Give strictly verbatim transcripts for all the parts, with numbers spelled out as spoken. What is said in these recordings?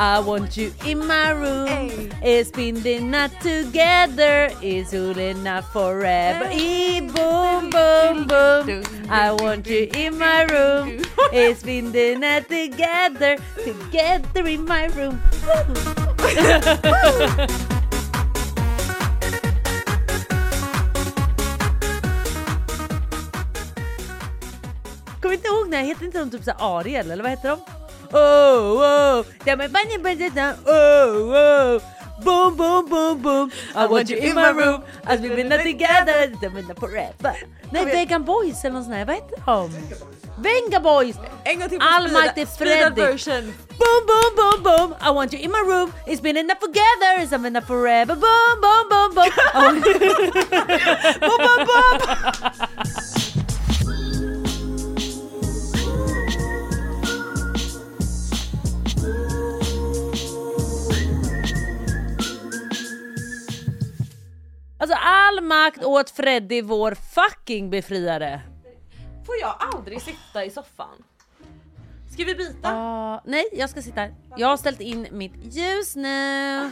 I want you in my room. Hey. It's been the night together. It's good enough forever. Hey. Boom, boom, boom. I want you in my room. It's been the night together. Together in my room. Kommer inte ihåg när heter inte de typ så Ariel eller vad heter de? Oh oh, ja men bara bara oh oh, boom boom boom boom. I want you in my room, as we've been together, together forever. Nej, Vegan Boys eller något sånt här, vad heter de? Venga Boys. En gång till på Almighty Freddy. version. Boom boom boom boom. I want you in my room. It's been enough together, it's been enough forever. Boom boom boom boom. Boom boom boom. Alltså all makt åt Freddy, vår fucking befriare. Får jag aldrig sitta i soffan? Ska vi byta? Uh, nej, jag ska sitta här. Jag har ställt in mitt ljus nu.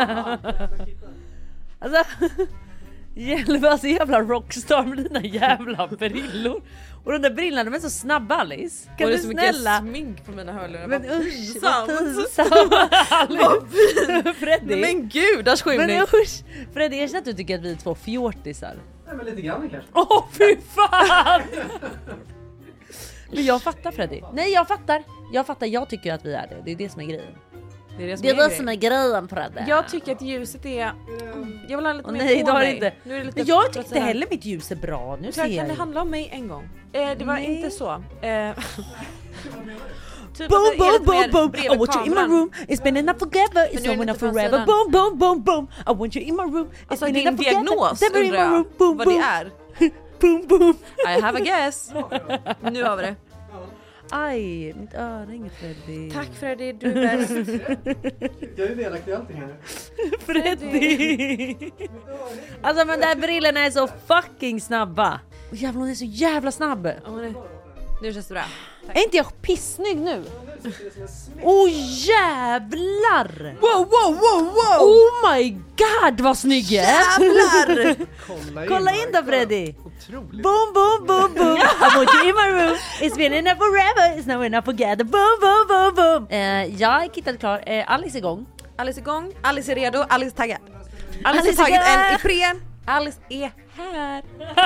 Alltså, hjälp, alltså jävla rockstar med dina jävla brillor. Och de där brillorna, de är så snabba, Alice. Kan och du det är så snälla? mycket smink på mina hörlurar. Men usch, vad pinsamt. pinsamt. Freddy. Men gudars skymning. Men usch, Freddy, erkänn att du tycker att vi är två fjortisar. Nej, men lite grann kanske. Åh, oh, fy fan! Men jag fattar, Freddy. Nej, jag fattar. Jag fattar, jag tycker att vi är det. Det är det som är grejen. Det är det som Det är är, det som är grejen, Freddy. Jag tycker att ljuset är... Mm, jag vill ha lite oh, mer nej, på det har mig. inte. Nu är det lite Men jag tyckte tröttare. heller mitt ljus är bra. Nu ser Kan jag. det handla om mig en gång? Eh, det var Nej. inte så. Eh, typ Boom, att det är boom, lite boom, mer boom. bredvid I want you in my kameran. room. It's been enough together. It's nu är no det enough lite från forever. sidan. Boom, boom, boom, boom. I want you in my room. It's Alltså been din enough together. diagnos Never in undrar my jag room. Boom, vad boom. det är. Boom, boom. I have a guess. Nu har vi det. Aj, mitt örhänge, Freddy. Tack Freddy, du är bäst. Jag är delaktig i allting här. Freddy. Alltså men de här brillorna är så fucking snabba. Och jävlar, hon är så jävla snabb. Oh, nu. nu känns det bra. Är inte jag pissnygg nu? Åh oh, jävlar! Wow, wow, wow, wow! Oh my god, vad snygg jag är! Jävlar! Kolla in, Kolla in då, Freddy! Otroligt. Boom, boom, boom, boom! I want you in my room. It's been enough forever. It's now enough together. Boom, boom, boom, boom! Eh, jag är kittat klar. Eh, Alice är igång. Alice är igång, Alice är redo, Alice är taggad. Alice, Alice har är tagit taggad. en Ipren. Alice är här.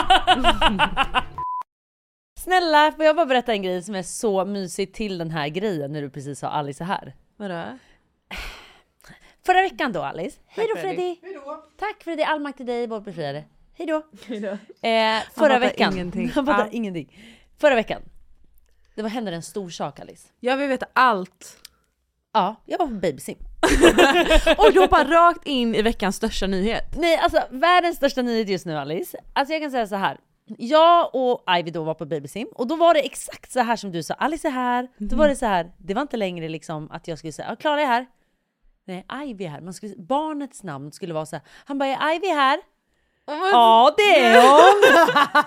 Snälla, får jag bara berätta en grej som är så mysigt till den här grejen när du precis sa Alice är här. Vadå? Förra veckan då, Alice. Hej då, Freddy. Freddy. Hej då. Tack Freddy, all makt till dig, vår befriare. Hej då. Hejdå. Eh, fattar förra veckan. ingenting. Han fattar Ja. ingenting. Förra veckan. Det var hände en stor sak, Alice. Jag vill veta allt. Ja, jag var på babysim. Och du hoppar rakt in i veckans största nyhet. Nej, alltså världens största nyhet just nu, Alice. Alltså jag kan säga så här. Jag och Ivy då var på babysim. Och då var det exakt så här som du sa. Alice är här. Då var det så här. Det var inte längre liksom att jag skulle säga, ja, Klara är här. Nej, Ivy är här. Man skulle, barnets namn skulle vara så här. Han bara, är Ivy här? Ja, det är hon.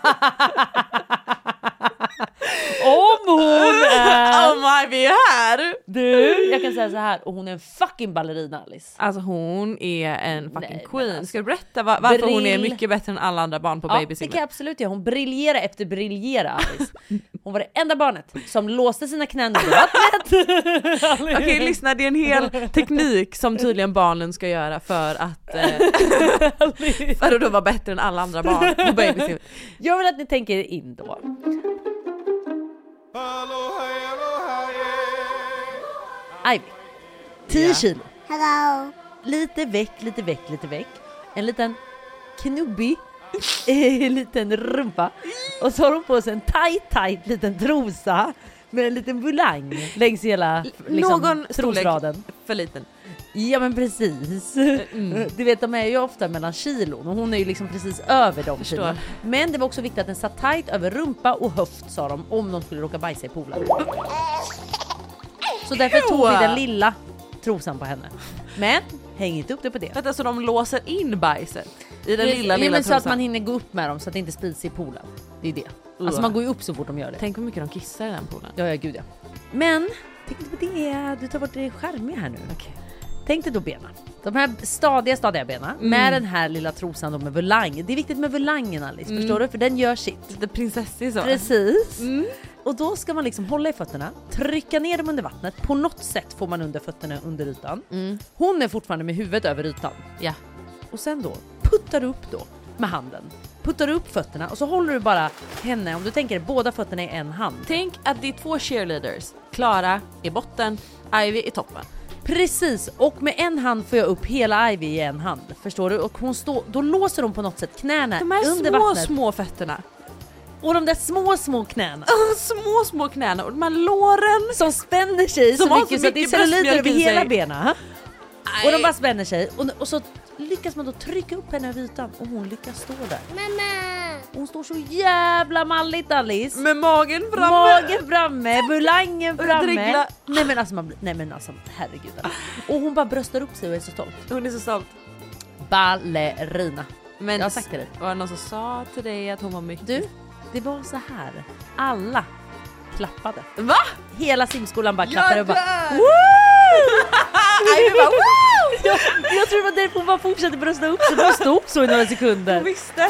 Om hon är... Oh my, vi är här! Du, jag kan säga så här. Och hon är en fucking ballerina, Alice. Alltså hon är en fucking Nej, men queen. alltså, Ska du berätta var, varför brill- hon är mycket bättre än alla andra barn på Ja, det babysimmet? kan jag absolut göra. Hon briljerar efter briljera, Alice. Hon var det enda barnet som låste sina knän under vattnet. Okej, okay, lyssna, det är en hel teknik som tydligen barnen ska göra för att eh, för att då vara bättre än alla andra barn på babysimmet. Jag vill att ni tänker er in då. Ivy. tio Ja. kilo. Hello. Lite väck, lite väck, lite väck. En liten knubbig en liten rumpa. Och så har hon på sig en tight, tight liten trosa med en liten bulang längs hela liksom, Någon storlek trosraden. för liten. Ja men precis. Mm. Du vet, de är ju ofta mellan kilon och hon är ju liksom precis över de Förstår. kilon. Men det var också viktigt att den satt tight över rumpa och höft, sa de, om de skulle råka bajsa i poolen. Så därför tog vi den lilla trosan på henne. Men häng inte upp det på det. Vänta, så de låser in bajset i den Det- lilla, det är lilla väl så att trosan? man hinner gå upp med dem så att det inte sprids i poolen. Det är det. Alltså man går ju upp så fort de gör det. Tänk hur mycket de kissar i den poolen. Ja, ja, gud ja. Men tänk inte på det. Du tar bort det skärmiga här nu. Okay. Tänk dig då benen. De här stadiga, stadiga benen. Mm. Med den här lilla trosan då med volang. Det är viktigt med volangen, Alice. Mm. Förstår du? För den gör sitt. Lite prinsessig så. Precis. Mm. Och då ska man liksom hålla i fötterna. Trycka ner dem under vattnet. På något sätt får man under fötterna under ytan. Mm. Hon är fortfarande med huvudet över ytan. Ja. Och sen då puttar du upp då med handen. Puttar du upp fötterna och så håller du bara henne. Om du tänker båda fötterna i en hand. Tänk att det är två cheerleaders. Klara i botten, Ivy i toppen. Precis, och med en hand får jag upp hela Ivy i en hand. Förstår du? Och hon står, då låser hon på något sätt knäna de här under små, vattnet. små fötterna. Och de där små, små knäna. Oh, små, små knäna. Och de här låren. Som spänner sig som så mycket så, så att det är celluliter över hela benen. Och de bara spänner sig. Och, och så lyckas man då trycka upp henne över ytan. Och hon lyckas stå där. Mamma! Hon står så jävla malligt, Alice. Med magen framme. Magen framme, bulangen framme. Dregla. Nej men alltså, man, nej men alltså herregud. Och hon bara bröstar upp sig och är så stolt. Hon är så stolt. Ballerina. Men jag har sagt det dig. Var det någon som sa till dig att hon var mycket? Du, det var så här. Alla klappade. Va? Hela simskolan bara klappade och bara Woo! bara, Woo! jag, jag tror det var därför hon bara fortsatte brösta upp så hon stod så i några sekunder. Jag visste.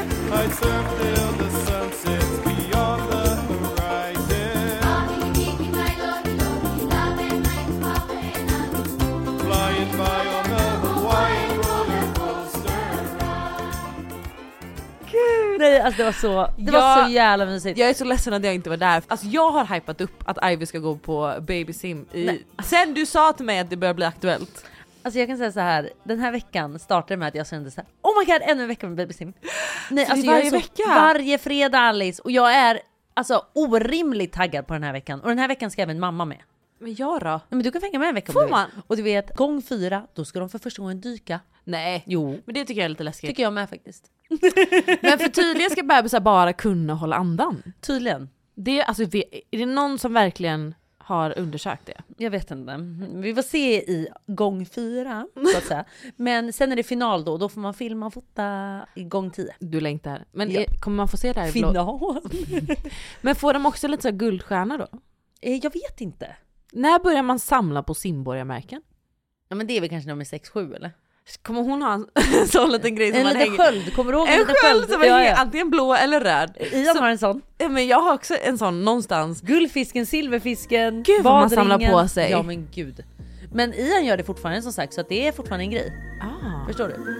Nej, alltså det var så det jag, var så jävla mysigt. Jag är så ledsen att jag inte var där. Alltså jag har hypat upp att Ivy ska gå på Baby Sim i, sen du sa till mig att det börjar bli aktuellt. Alltså jag kan säga så här, den här veckan startade med att jag kände så här: oh my god, ännu en vecka med Baby Sim. Nej, alltså varje jag är så, vecka? Varje fredag, Alice, och jag är alltså orimligt taggad på den här veckan. Och den här veckan ska även mamma med. Men jag då? Nej, men du kan fänga med en vecka. Får man? Och du vet, gång fyra, då ska de för första gången dyka. Nej, jo. Men det tycker jag är lite läskigt. Tycker jag med faktiskt. Men för tydligen ska bebisar bara kunna hålla andan. Tydligen. Det är, alltså, är det någon som verkligen har undersökt det? Jag vet inte. Vi får se i gång fyra, så att säga. Men sen är det final då. Då får man filma och fota i gång tio. Du längtar. Men ja. är, kommer man få se det här i final? Men får de också lite så här guldstjärna då? Jag vet inte. När börjar man samla på simborgarmärken? Ja, men det är väl kanske nummer sex sju eller? Kommer hon ha en sån liten grej som en man liten hänger? Sköld, kommer du ihåg en, en liten sköld? sköld Som är ja, ja. antingen blå eller röd. Ian har en sån. Ja, men jag har också en sån någonstans. Guldfisken, silverfisken, gud vad man samlar på sig. Ja men gud. Men Ian gör det fortfarande som sagt, så att det är fortfarande en grej. Ah. Förstår du?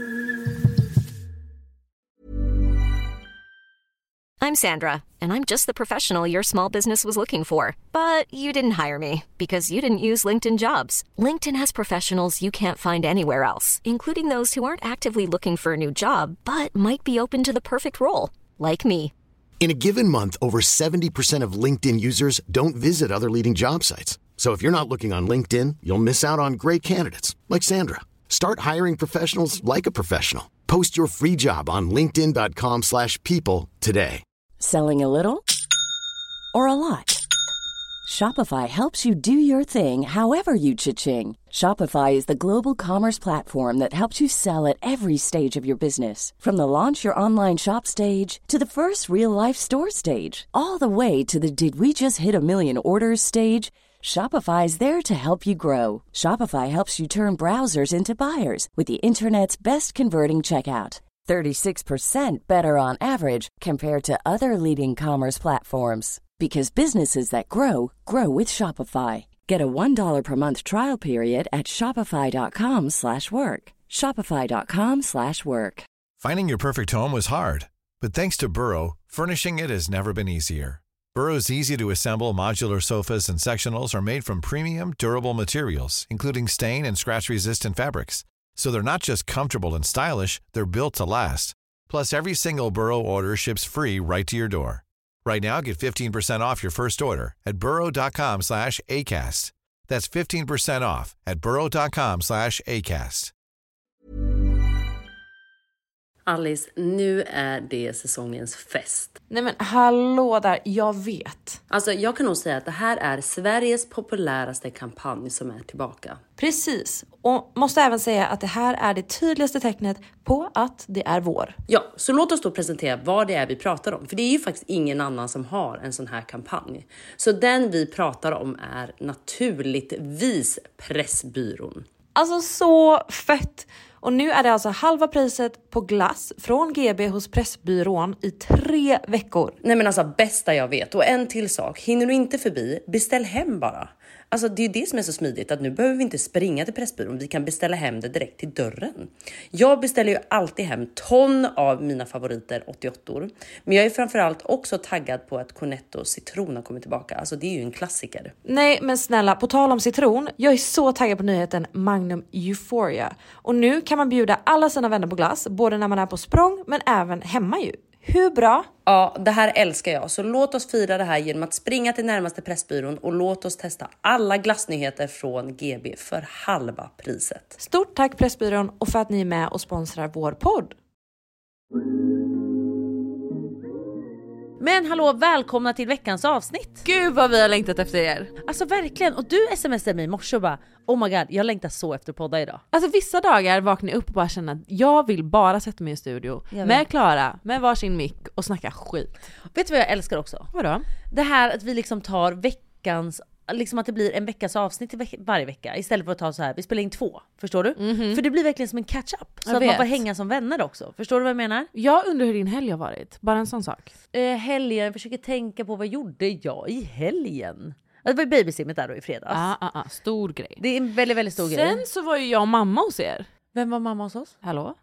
I'm Sandra, and I'm just the professional your small business was looking for. But you didn't hire me because you didn't use LinkedIn Jobs. LinkedIn has professionals you can't find anywhere else, including those who aren't actively looking for a new job, but might be open to the perfect role, like me. In a given month, over seventy percent of LinkedIn users don't visit other leading job sites. So if you're not looking on LinkedIn, you'll miss out on great candidates like Sandra. Start hiring professionals like a professional. Post your free job on linkedin dot com slash people today. Selling a little or a lot? Shopify helps you do your thing however you cha-ching. Shopify is the global commerce platform that helps you sell at every stage of your business. From the launch your online shop stage to the first real-life store stage, all the way to the did we just hit a million orders stage. Shopify is there to help you grow. Shopify helps you turn browsers into buyers with the internet's best converting checkout. thirty-six percent better on average compared to other leading commerce platforms. Because businesses that grow, grow with Shopify. Get a one dollar per month trial period at shopify.com slash work. Shopify.com slash work. Finding your perfect home was hard, but thanks to Burrow, furnishing it has never been easier. Burrow's easy-to-assemble modular sofas and sectionals are made from premium, durable materials, including stain and scratch-resistant fabrics. So they're not just comfortable and stylish, they're built to last. Plus, every single Burrow order ships free right to your door. Right now, get fifteen percent off your first order at burrow.com slash ACAST. That's fifteen percent off at burrow.com slash ACAST. Alice, nu är det säsongens fest. Nej men hallå där, jag vet. Alltså jag kan nog säga att det här är Sveriges populäraste kampanj som är tillbaka. Precis, och måste även säga att det här är det tydligaste tecknet på att det är vår. Ja, så låt oss då presentera vad det är vi pratar om. För det är ju faktiskt ingen annan som har en sån här kampanj. Så den vi pratar om är naturligtvis Pressbyrån. Alltså så fett! Och nu är det alltså halva priset på glass från G B hos Pressbyrån i tre veckor. Nej men alltså bästa jag vet. Och en till sak, hinner du inte förbi, beställ hem bara. Alltså det är ju det som är så smidigt, att nu behöver vi inte springa till Pressbyrån, vi kan beställa hem det direkt till dörren. Jag beställer ju alltid hem ton av mina favoriter åttioåttor. Men jag är framförallt också taggad på att Cornetto citron har kommit tillbaka. Alltså det är ju en klassiker. Nej men snälla, på tal om citron, jag är så taggad på nyheten Magnum Euphoria. Och nu kan man bjuda alla sina vänner på glass, både när man är på språng men även hemma ju. Hur bra? Ja, det här älskar jag. Så låt oss fira det här genom att springa till närmaste Pressbyrån och låt oss testa alla glassnyheter från G B för halva priset. Stort tack Pressbyrån och för att ni är med och sponsrar vår podd. Men hallå, välkomna till veckans avsnitt. Gud vad vi har längtat efter er. Alltså verkligen, och du smsade mig i morse och bara oh my god, jag längtar så efter podda idag. Alltså vissa dagar vaknar jag upp och bara känner att jag vill bara sätta mig i studio med Klara, med varsin mick och snacka skit. Vet du vad jag älskar också? Vadå? Det här att vi liksom tar veckans, liksom att det blir en veckas avsnitt i veck- varje vecka istället för att ta så här, vi spelar in två, förstår du? Mm-hmm. För det blir verkligen som en catch-up, så jag att vet. man får hänga som vänner också. Förstår du vad jag menar? Jag undrar hur din helg har varit, bara en sån sak. Eh, helgen, jag försöker tänka på vad gjorde jag i helgen? Det var ju babysimmet där då i fredags. Ah, ah, ah, stor grej. Det är en väldigt, väldigt stor Sen grej. Sen så var ju jag och mamma hos er. Vem var mamma hos oss? Hallå?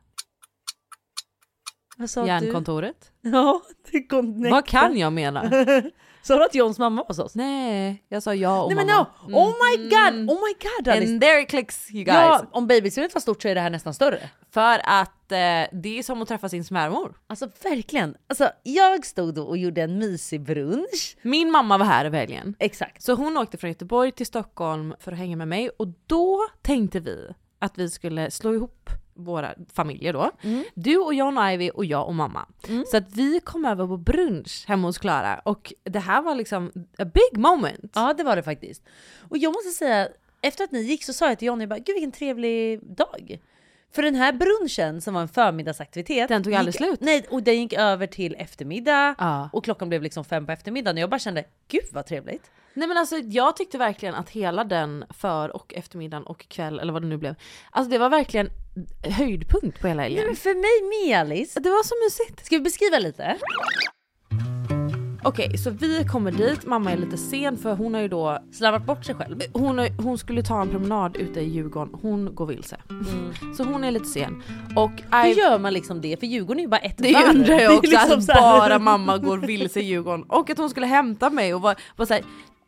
Vad sa Järnkontoret? du? Ja, det kom. Vad kan jag mena? Sa du att Johns mamma var hos oss? Nej, jag sa ja och Nej, men mamma. no. Oh my god, oh my god Alice. And there it clicks you guys. Ja, om babysimmet var stort så är det här nästan större. För att eh, det är som att träffa sin svärmor. Alltså verkligen. Alltså jag stod då och gjorde en mysig brunch. Min mamma var här i helgen. Exakt. Så hon åkte från Göteborg till Stockholm för att hänga med mig. Och då tänkte vi att vi skulle slå ihop våra familjer då. Mm. Du och John och Ivy och jag och mamma. Mm. Så att vi kom över på brunch hemma hos Klara. Och det här var liksom a big moment. Ja, det var det faktiskt. Och jag måste säga, efter att ni gick så sa jag till John, jag bara, gud vilken trevlig dag. För den här brunchen som var en förmiddagsaktivitet, den tog aldrig gick, slut. Nej, och den gick över till eftermiddag. Ja. Och klockan blev liksom fem på eftermiddagen. Och jag bara kände, gud vad trevligt. Nej men alltså jag tyckte verkligen att hela den för- och eftermiddagen och kväll eller vad det nu blev. Alltså det var verkligen höjdpunkt på hela helgen. Nej, men för mig med Alice. Det var så mysigt. Ska vi beskriva lite? Okej, okay, så vi kommer dit. Mamma är lite sen för hon har ju då slarvat bort sig själv. Hon, har, hon skulle ta en promenad ute i Djurgården. Hon går vilse. Mm. Så hon är lite sen. Och hur I... gör man liksom det? För Djurgården är ju bara ett det varv. undrar jag också, liksom att bara mamma går vilse i Djurgården. Och att hon skulle hämta mig och var, var såhär,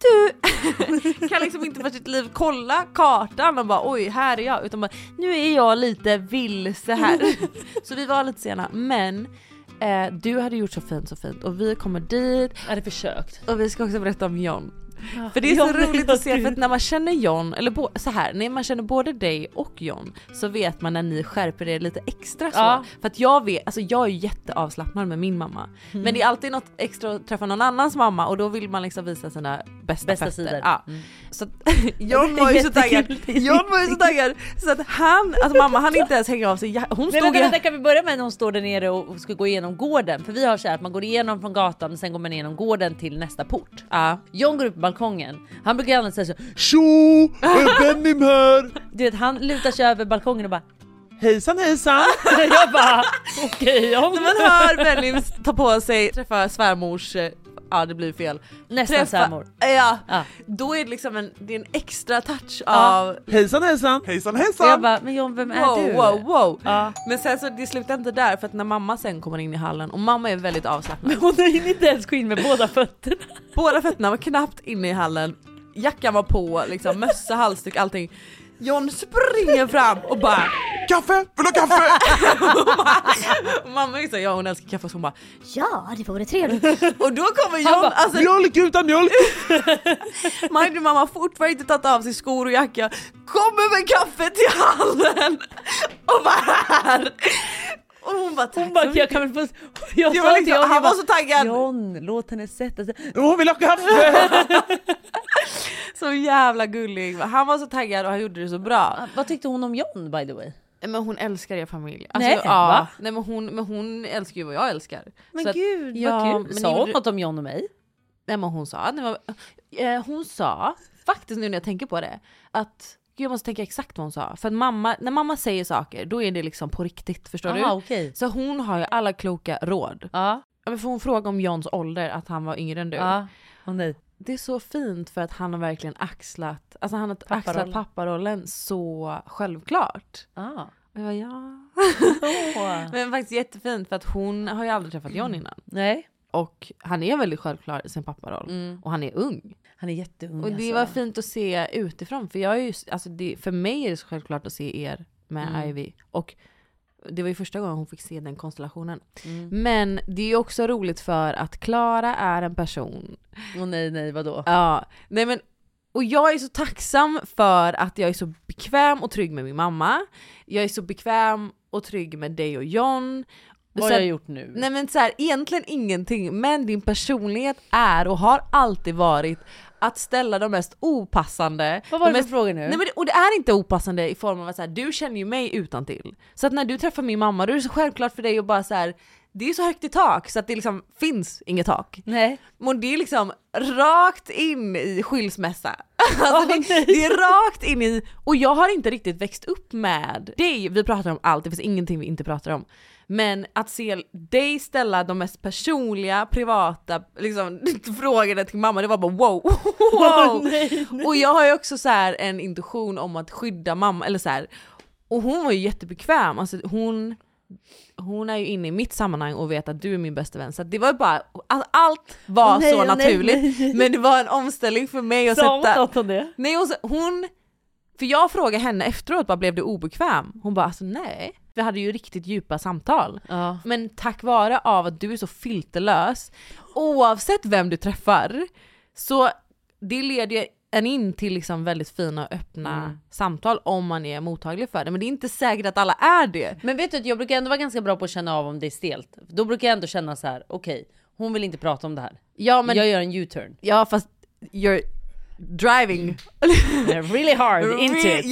du kan liksom inte för sitt liv kolla kartan och bara oj, här är jag. Utan bara, nu är jag lite vilse här. Så vi var lite sena. Men eh, du hade gjort så fint, så fint. Och vi kommer dit. Jag hade försökt. Och vi ska också berätta om John. Ja, för det är så roligt att se, för att när man känner John, eller bo, så här, när man känner både dig och John, så vet man när ni skärper er lite extra så. Ja. För att jag vet, alltså jag är jätteavslappnad med min mamma. Mm. Men det är alltid något extra att träffa någon annans mamma och då vill man liksom visa sina bästa, bästa sidor. Ja. Mm. Så att, John var ju så taggad. John var ju så taggad så att han, alltså mamma han inte ens hänga av sig. Hon Nej, stod men vänta, kan vi börja med när hon står där nere och ska gå igenom gården? För vi har så här att man går igenom från gatan och sen går man igenom gården till nästa port. Ja. John går upp på balkongen. Han brukar annars säga så: tjo, är Bennim här? Du vet, han lutar sig över balkongen och bara hejsan hejsan. Jag bara okej, okay, ja. När man hör Bennim ta på sig, träffa svärmors, ja det blir fel. Nästan träffa, svärmor. Ja, ja. Då är det liksom en, det är en extra touch ja. av hejsan hejsan. Hejsan hejsan. Och jag bara, men John, vem är wow, du? Wow, wow. Ja. Men sen så det slutar inte där, för att när mamma sen kommer in i hallen, och mamma är väldigt avslappnad. Men hon är inte ens gå in med båda fötterna. Båda fötterna var knappt inne i hallen. Jackan var på, liksom mössa, halsduk, allting. John springer fram och bara kaffe, vill du ha kaffe? Mamma är så, ja hon älskar kaffe, så hon bara ja, det vore trevligt. Och då kommer John bara, alltså, mjölk utan mjölk. Min mamma fortfarande inte tagit av sig skor och jacka, kommer med kaffe till hallen och bara här. Och hon bara, tack Hon bara, så jag kan väl få... Jag Det sa var till liksom, John, han jag var bara, så taggad. John, låt henne sätta sig. Hon vill ha kaffe! Så jävla gullig. Han var så taggad och han gjorde det så bra. Vad tyckte hon om John, by the way? Men hon älskar er familj. Alltså, Nej, ja, va? nej men, hon, men hon älskar ju vad jag älskar. Men så gud, att, ja, vad men kul. Sa ni hon gjorde- något om John och mig? Nej men hon sa, det var, eh, hon sa faktiskt nu när jag tänker på det att gud, jag måste tänka exakt vad hon sa. För att mamma, när mamma säger saker då är det liksom på riktigt, förstår Ah, du? okej. Så hon har ju alla kloka råd. Ja. Ja, men för hon frågade om Johns ålder, att han var yngre än du. Ja. Och nej. Det är så fint för att han har verkligen axlat, alltså han har axlat Papparollen. papparollen så självklart. Ah. Och jag bara, ja. Åh. Men faktiskt jättefint för att hon har ju aldrig träffat John innan. Nej. Och han är väldigt självklar i sin papparoll. Mm. Och han är ung. Han är jätteung. Och det alltså. var fint att se utifrån. För jag är ju, alltså det, för mig är det så självklart att se er med Mm. Ivy. Och det var ju första gången hon fick se den konstellationen. Mm. Men det är ju också roligt för att Klara är en person. Åh nej, nej, vadå? Ja, nej men, och jag är så tacksam för att jag är så bekväm och trygg med min mamma. Jag är så bekväm och trygg med dig och John. Vad Så har att- jag gjort nu? Nej men så här, egentligen ingenting, men din personlighet är och har alltid varit att ställa de mest opassande. Vad var de det för mest, frågor nu? Nej, men det, och det är inte opassande i form av att så här, du känner ju mig utan till. Så att när du träffar min mamma då är det så självklart för dig att bara så här, det är så högt i tak så att det liksom finns inget tak. Nej. Men det är liksom rakt in i skilsmässa. Alltså det, det är rakt in i, och jag har inte riktigt växt upp med dig. Vi pratar om allt, det finns ingenting vi inte pratar om. Men att se dig ställa de mest personliga, privata liksom, frågorna till mamma, det var bara wow. wow. nej, nej. Och jag har ju också så här en intuition om att skydda mamma, eller så här. Och hon var ju jättebekväm, alltså hon hon är ju inne i mitt sammanhang och vet att du är min bästa vän. Så att det var bara, alltså allt var Åh, nej, så åh, nej, naturligt. nej. Men det var en omställning för mig att Sa hon sätta... något om det? Nej, hon, hon... För jag frågade henne efteråt, bara blev du obekväm? Hon bara, alltså nej. Vi hade ju riktigt djupa samtal. Ja. Men tack vare av att du är så filterlös, oavsett vem du träffar, så det leder ju en in till liksom väldigt fina och öppna Mm. samtal om man är mottaglig för det. Men det är inte säkert att alla är det. Men vet du, jag brukar ändå vara ganska bra på att känna av om det är stelt. Då brukar jag ändå känna så här: okej, hon vill inte prata om det här. Ja, men, Jag gör en U-turn. ja fast you're driving Really hard into it.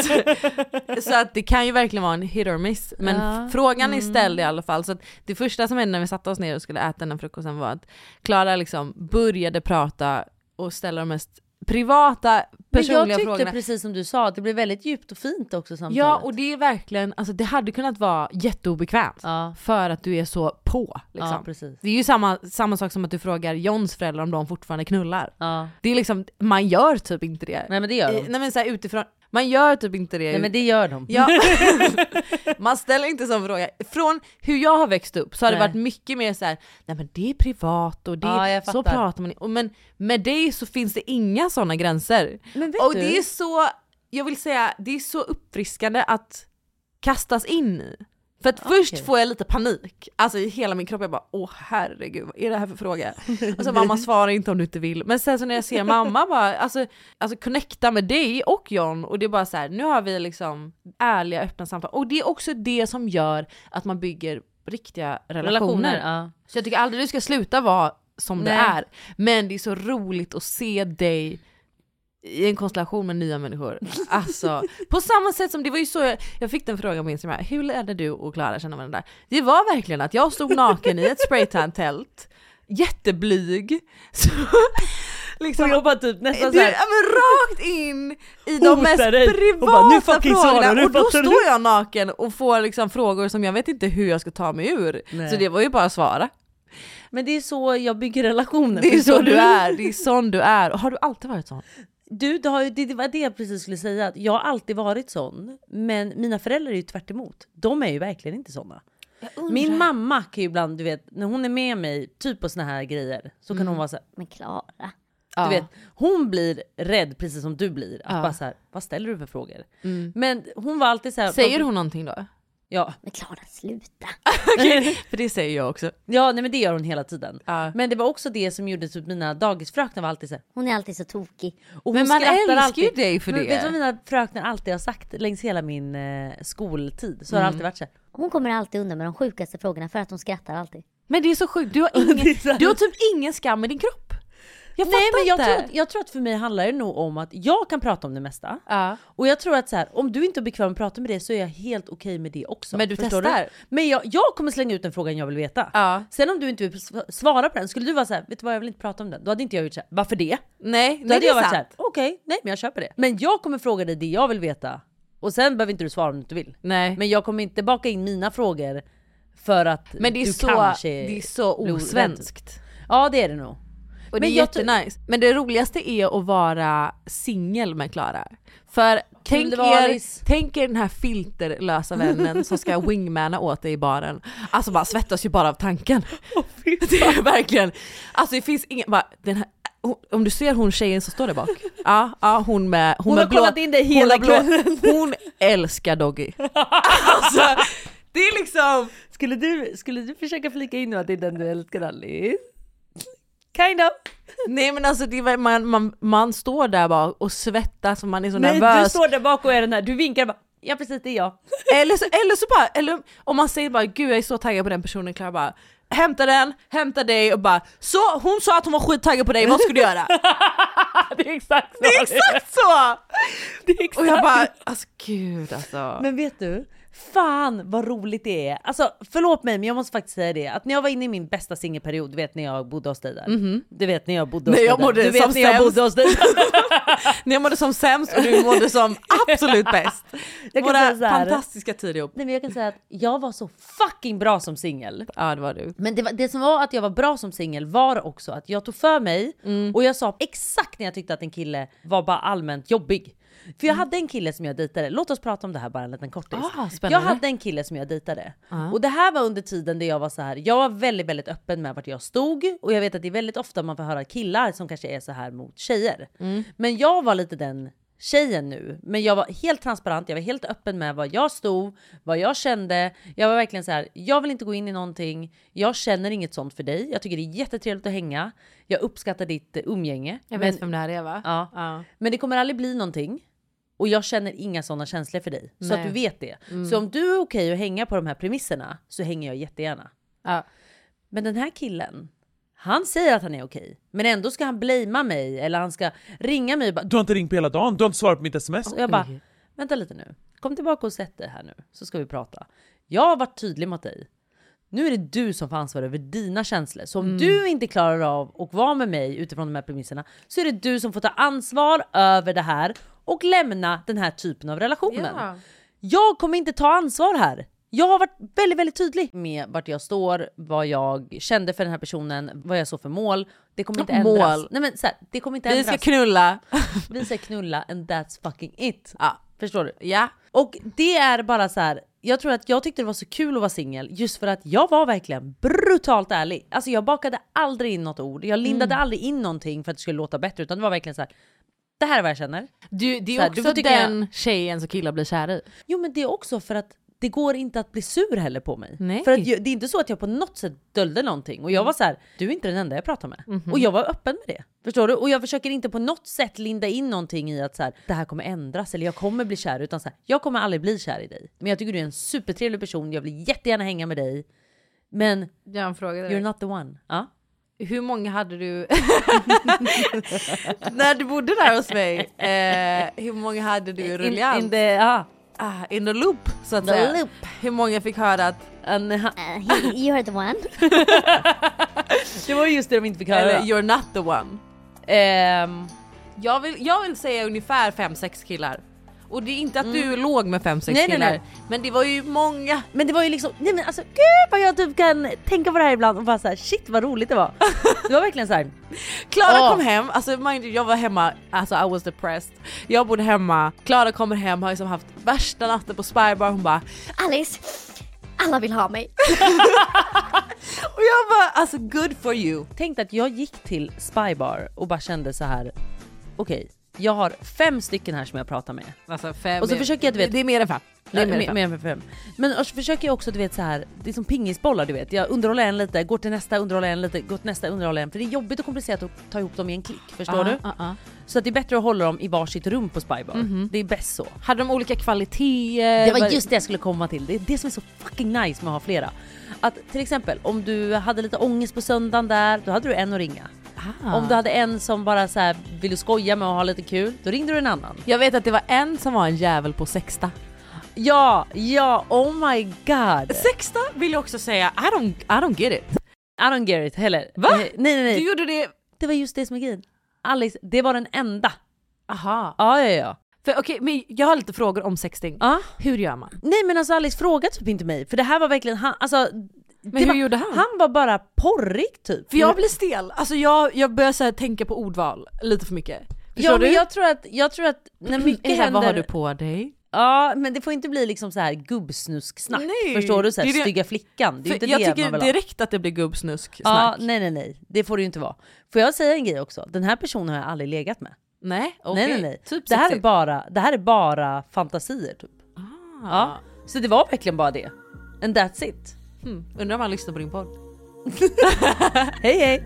Yes. Så att det kan ju verkligen vara en hit or miss. Men Ja. frågan är ställd i alla fall. Så att det första som hände när vi satte oss ner och skulle äta den här frukosten var att Klara liksom började prata och ställa de mest privata Men jag personliga tyckte frågorna. precis som du sa, att det blev väldigt djupt och fint också samtalet. Ja, och det är verkligen, alltså det hade kunnat vara jätteobekvämt. Ja. För att du är så på liksom. Ja, precis. Det är ju samma, samma sak som att du frågar Johns föräldrar om de fortfarande knullar. Ja. Det är liksom, man gör typ inte det. Nej men det gör de. I- Nej men så här, utifrån, man gör typ inte det. Nej men det gör de. Ja. Man ställer inte sån fråga. Från hur jag har växt upp så har det Nej. varit mycket mer så här: nej men det är privat och det Ja, jag så fattar. pratar man. Och men med dig så finns det inga såna gränser. Men vet och du? det är så, jag vill säga, det är så uppfriskande att kastas in i. För att Okej. först får jag lite panik. Alltså i hela min kropp, jag bara, åh herregud, vad är det här för fråga? Alltså mamma svarar inte om du inte vill. Men sen så när jag ser mamma bara, alltså, alltså connecta med dig och John. Och det är bara så här, nu har vi liksom ärliga, öppna samtal. Och det är också det som gör att man bygger riktiga relationer. Relationer, ja. Så jag tycker aldrig du ska sluta vara som Nej. det är. Men det är så roligt att se dig i en konstellation med nya människor. Alltså, på samma sätt som det var ju så jag, jag fick den frågan på Instagram. Hur lärde du och Klara känna varandra? Det var verkligen att jag stod naken i ett spraytan-tält, jätteblyg. Så, liksom, Och jag bara typ nästan du, såhär, ja, men rakt in i de Hotar mest dig. Och privata bara, "Nu fucking Sara, frågorna. nu Och då fattar du." står jag naken och får liksom frågor som jag vet inte hur jag ska ta mig ur. Nej. Så det var ju bara att svara. men det är så jag bygger relationer. Det är förstår så du är, det är sån du är. Och har du alltid varit sån? Du, det, har ju, det, det var det jag precis skulle säga. Att jag har alltid varit sån. Men mina föräldrar är ju tvärt emot. De är ju verkligen inte såna. Min mamma kan ju ibland, du vet, när hon är med mig typ på såna här grejer, så kan hon vara så här, men Klara. Ja. Du vet, hon blir rädd precis som du blir. Att Ja. bara så här, vad ställer du för frågor? Mm. Men hon var alltid så här. Säger hon någonting då? Ja. Men Klara, sluta. Okay, för det säger jag också. Ja, nej men det gör hon hela tiden. Ja. Men det var också det som gjorde typ mina dagisfröknar var alltid så här. Hon är alltid så tokig. Och men hon man skrattar älskar alltid. ju dig för Men det. vet du vad mina fröknar alltid har sagt längs hela min eh, skoltid? Så har det alltid varit så här. Hon kommer alltid undan med de sjukaste frågorna för att hon skrattar alltid. Men det är så sjukt, du har, ingen, du har typ ingen skam i din kropp. Jag Nej, men jag inte. tror, att, jag tror att för mig handlar det nog om att jag kan prata om det mesta. Ja. Och jag tror att så här, om du inte är bekväm med att prata med det så är jag helt okej med det också. Men du Förstår testar. Du? Men jag, jag kommer slänga ut den frågan jag vill veta. Ja. Sen om du inte vill svara på den, skulle du vara så här, vet du vad, jag vill inte prata om den. Då hade inte jag gjort så här, varför det? Nej, Då nej hade det jag är varit sant. så här, okej, nej men jag köper det. Men jag kommer fråga dig det jag vill veta. Och sen behöver inte du svara om du inte vill. Nej. Men jag kommer inte baka in mina frågor för att Men det är du så, kanske det är så blir osvenskt. rädd. Ja, det är det nog. Och det Men är jag jättenice. Men det roligaste är att vara singel med Klara. För tänk det var, er, Alice. tänk er den här filterlösa vännen som ska wingmana åt dig i baren. Alltså bara svettas ju bara av tanken. Oh, det är verkligen, alltså det finns ingen, bara, den här, om du ser hon tjejen som står där bak. Ja, ja hon med hon, Hon med har blå, kollat in det hela hon har blå- kvällen. Hon älskar Doggy. Alltså det är liksom. Skulle du, skulle du försöka flika in att det är den du älskar, Alice? Kind of. Nej men alltså det är, man, man, man står där bara och svettas och man är så Nej, nervös. du står där bak och är den här, du vinkar bara, ja precis det är jag. Eller så, eller så bara, eller om man säger bara gud jag är så taggad på den personen, Klara bara hämta den, hämta dig och bara så hon sa att hon var skittaggad på dig, vad ska du göra? Det är exakt så. Det är exakt så! Det är exakt. Och jag bara, alltså gud alltså. Men vet du, fan vad roligt det är. Alltså förlåt mig men jag måste faktiskt säga det. Att när jag var inne i min bästa singelperiod, du vet när jag bodde hos dig där. Mm-hmm. Du vet när jag bodde hos Nej, dig jag där. mådde Du vet som när jag sämst. bodde hos dig. När jag mådde som sämst och du mådde som absolut bäst. Jag kan Våra säga så här. fantastiska tider ihop. Nej men jag kan säga att jag var så fucking bra som singel. Ja det var du. Men det, var, det som var att jag var bra som singel var också att jag tog för mig Mm. och jag sa exakt när jag tyckte att en kille var bara allmänt jobbig. För jag hade en kille som jag dejtade, låt oss prata om det här bara en liten kortis. Ah, spännande. Jag hade en kille som jag dejtade. Ah. Och det här var under tiden där jag var så här. Jag var väldigt väldigt öppen med vart jag stod. Och jag vet att det är väldigt ofta man får höra killar som kanske är så här mot tjejer. Mm. Men jag var lite den tjejen nu. Men jag var helt transparent, jag var helt öppen med vad jag stod, vad jag kände. Jag var verkligen så här, jag vill inte gå in i någonting. Jag känner inget sånt för dig. Jag tycker det är jättetrevligt att hänga. Jag uppskattar ditt eh, umgänge. Jag men, vet vem det här är va? ja. Ja. Men det kommer aldrig bli någonting. Och jag känner inga sådana känslor för dig. Så Nej. att du vet det. Mm. Så om du är okej att hänga på de här premisserna så hänger jag jättegärna. Ja. Men den här killen, han säger att han är okej. Men ändå ska han blamea mig. Eller han ska ringa mig och bara, Du har inte ringt på hela dagen, du har inte svarat på mitt sms. och jag bara, vänta lite nu. Kom tillbaka och sätt dig här nu. Så ska vi prata. Jag har varit tydlig mot dig. Nu är det du som får ansvar över dina känslor. Så om Mm. du inte klarar av att vara med mig utifrån de här premisserna så är det du som får ta ansvar över det här och lämna den här typen av relationen. Ja. Jag kommer inte ta ansvar här. Jag har varit väldigt, väldigt tydlig med vart jag står, vad jag kände för den här personen, vad jag såg för mål. Det kommer inte Mål. ändras. Nej, men så här, det kommer inte Vi ändras. ska knulla. Vi ska knulla and that's fucking it. Ja. Förstår du? Ja. Och det är bara så här. Jag tror att jag tyckte det var så kul att vara singel just för att jag var verkligen brutalt ärlig. Alltså jag bakade aldrig in något ord. Jag lindade Mm. aldrig in någonting för att det skulle låta bättre, utan det var verkligen så här. Det här är vad jag känner. Du, det är Så här, också du får tycka den tjejen som killar blir kär i. Jo, men det är också för att det går inte att bli sur heller på mig. Nej. För att jag, det är inte så att jag på något sätt döljde någonting. Och jag var så här, du är inte den enda jag pratar med. Mhm. Och jag var öppen med det. Förstår du? Och jag försöker inte på något sätt linda in någonting i att så här, det här kommer ändras eller jag kommer bli kär. Utan så här, jag kommer aldrig bli kär i dig. Men jag tycker du är en supertrevlig person. Jag vill jättegärna hänga med dig. Men Jag har en fråga you're not the one. Ja? Hur många hade du när du bodde där hos mig? Eh, hur många hade du i ruljans? In, in, the, ja. ah, in the loop så att The säga. loop. Hur många fick höra att En, ha, Uh, he, you heard the one. det var just det de inte fick höra. eller you're not the one? Ehm, Jag vill, jag vill säga ungefär fem sex killar. Och det är inte att du låg med fem sex Nej, nej, killar. nej. Men det var ju många. Men det var ju liksom, nej men alltså gud vad jag typ kan tänka på det här ibland och bara såhär, shit vad roligt det var. Det var verkligen såhär. Klara Åh. kom hem, alltså mind you, jag var hemma, alltså I was depressed. Jag bodde hemma, Klara kommer hem, har liksom haft värsta natten på Spybar, hon bara Alice, alla vill ha mig. och jag bara alltså good for you. Tänk att jag gick till Spybar och bara kände så här. Okej, jag har fem stycken här som jag pratar med. Alltså fem, Och så försöker jag, du vet- det är mer än fem. Det är mer, mer, mer än fem. Men och så försöker jag också, du vet så här, det är som pingisbollar, du vet. Jag underhåller en lite, går till nästa, underhåller en lite, går till nästa, underhåller en. För det är jobbigt och komplicerat att ta ihop dem i en klick, förstår uh, du? Uh, uh. Så att det är bättre att hålla dem i varsitt rum på Spybar. Mm-hmm. Det är bäst så. Hade de olika kvaliteter? Det var just det jag skulle komma till. Det är det som är så fucking nice med att ha flera. Att till exempel, om du hade lite ångest på söndagen där, då hade du en att ringa. Ah. Om du hade en som bara så här, vill du skoja med och ha lite kul, då ringde du en annan. Jag vet att det var en som var en jävel på sexta. Ja, ja, oh my god. Sexta vill jag också säga, I don't, I don't get it. I don't get it heller. Va? Eh, nej, nej, nej. Du gjorde det. Det var just det som är grejen. Alice, det var den enda. Aha. Ja, ja, ja. För okej, okay, men jag har lite frågor om sexting. Ah. Hur gör man? Nej, men alltså Alice frågade typ inte mig. För det här var verkligen, han, alltså... Men hur var, gjorde han? Han var bara porrig typ. För jag blir stel. Alltså jag, jag börjar så här tänka på ordval lite för mycket. Förstår ja, du? men jag tror att, jag tror att när mycket händer... Vad har du på dig? Ja, men det får inte bli liksom så här gubbsnusksnack. Nej, förstår du? Så här, det är det... stygga flickan. Det är inte jag det tycker man vill direkt ha. Att det blir gubbsnusksnack. Ja, nej, nej, nej. Det får det ju inte vara. Får jag säga en grej också? Den här personen har jag aldrig legat med. Nej, okej. Nej, nej, nej. Typ det, här sexigt. är bara, det här är bara fantasier typ. Ah. Ja. Så det var verkligen bara det. And that's it. Hmm. Undrar om han lyssnar på din podd. Hej hej.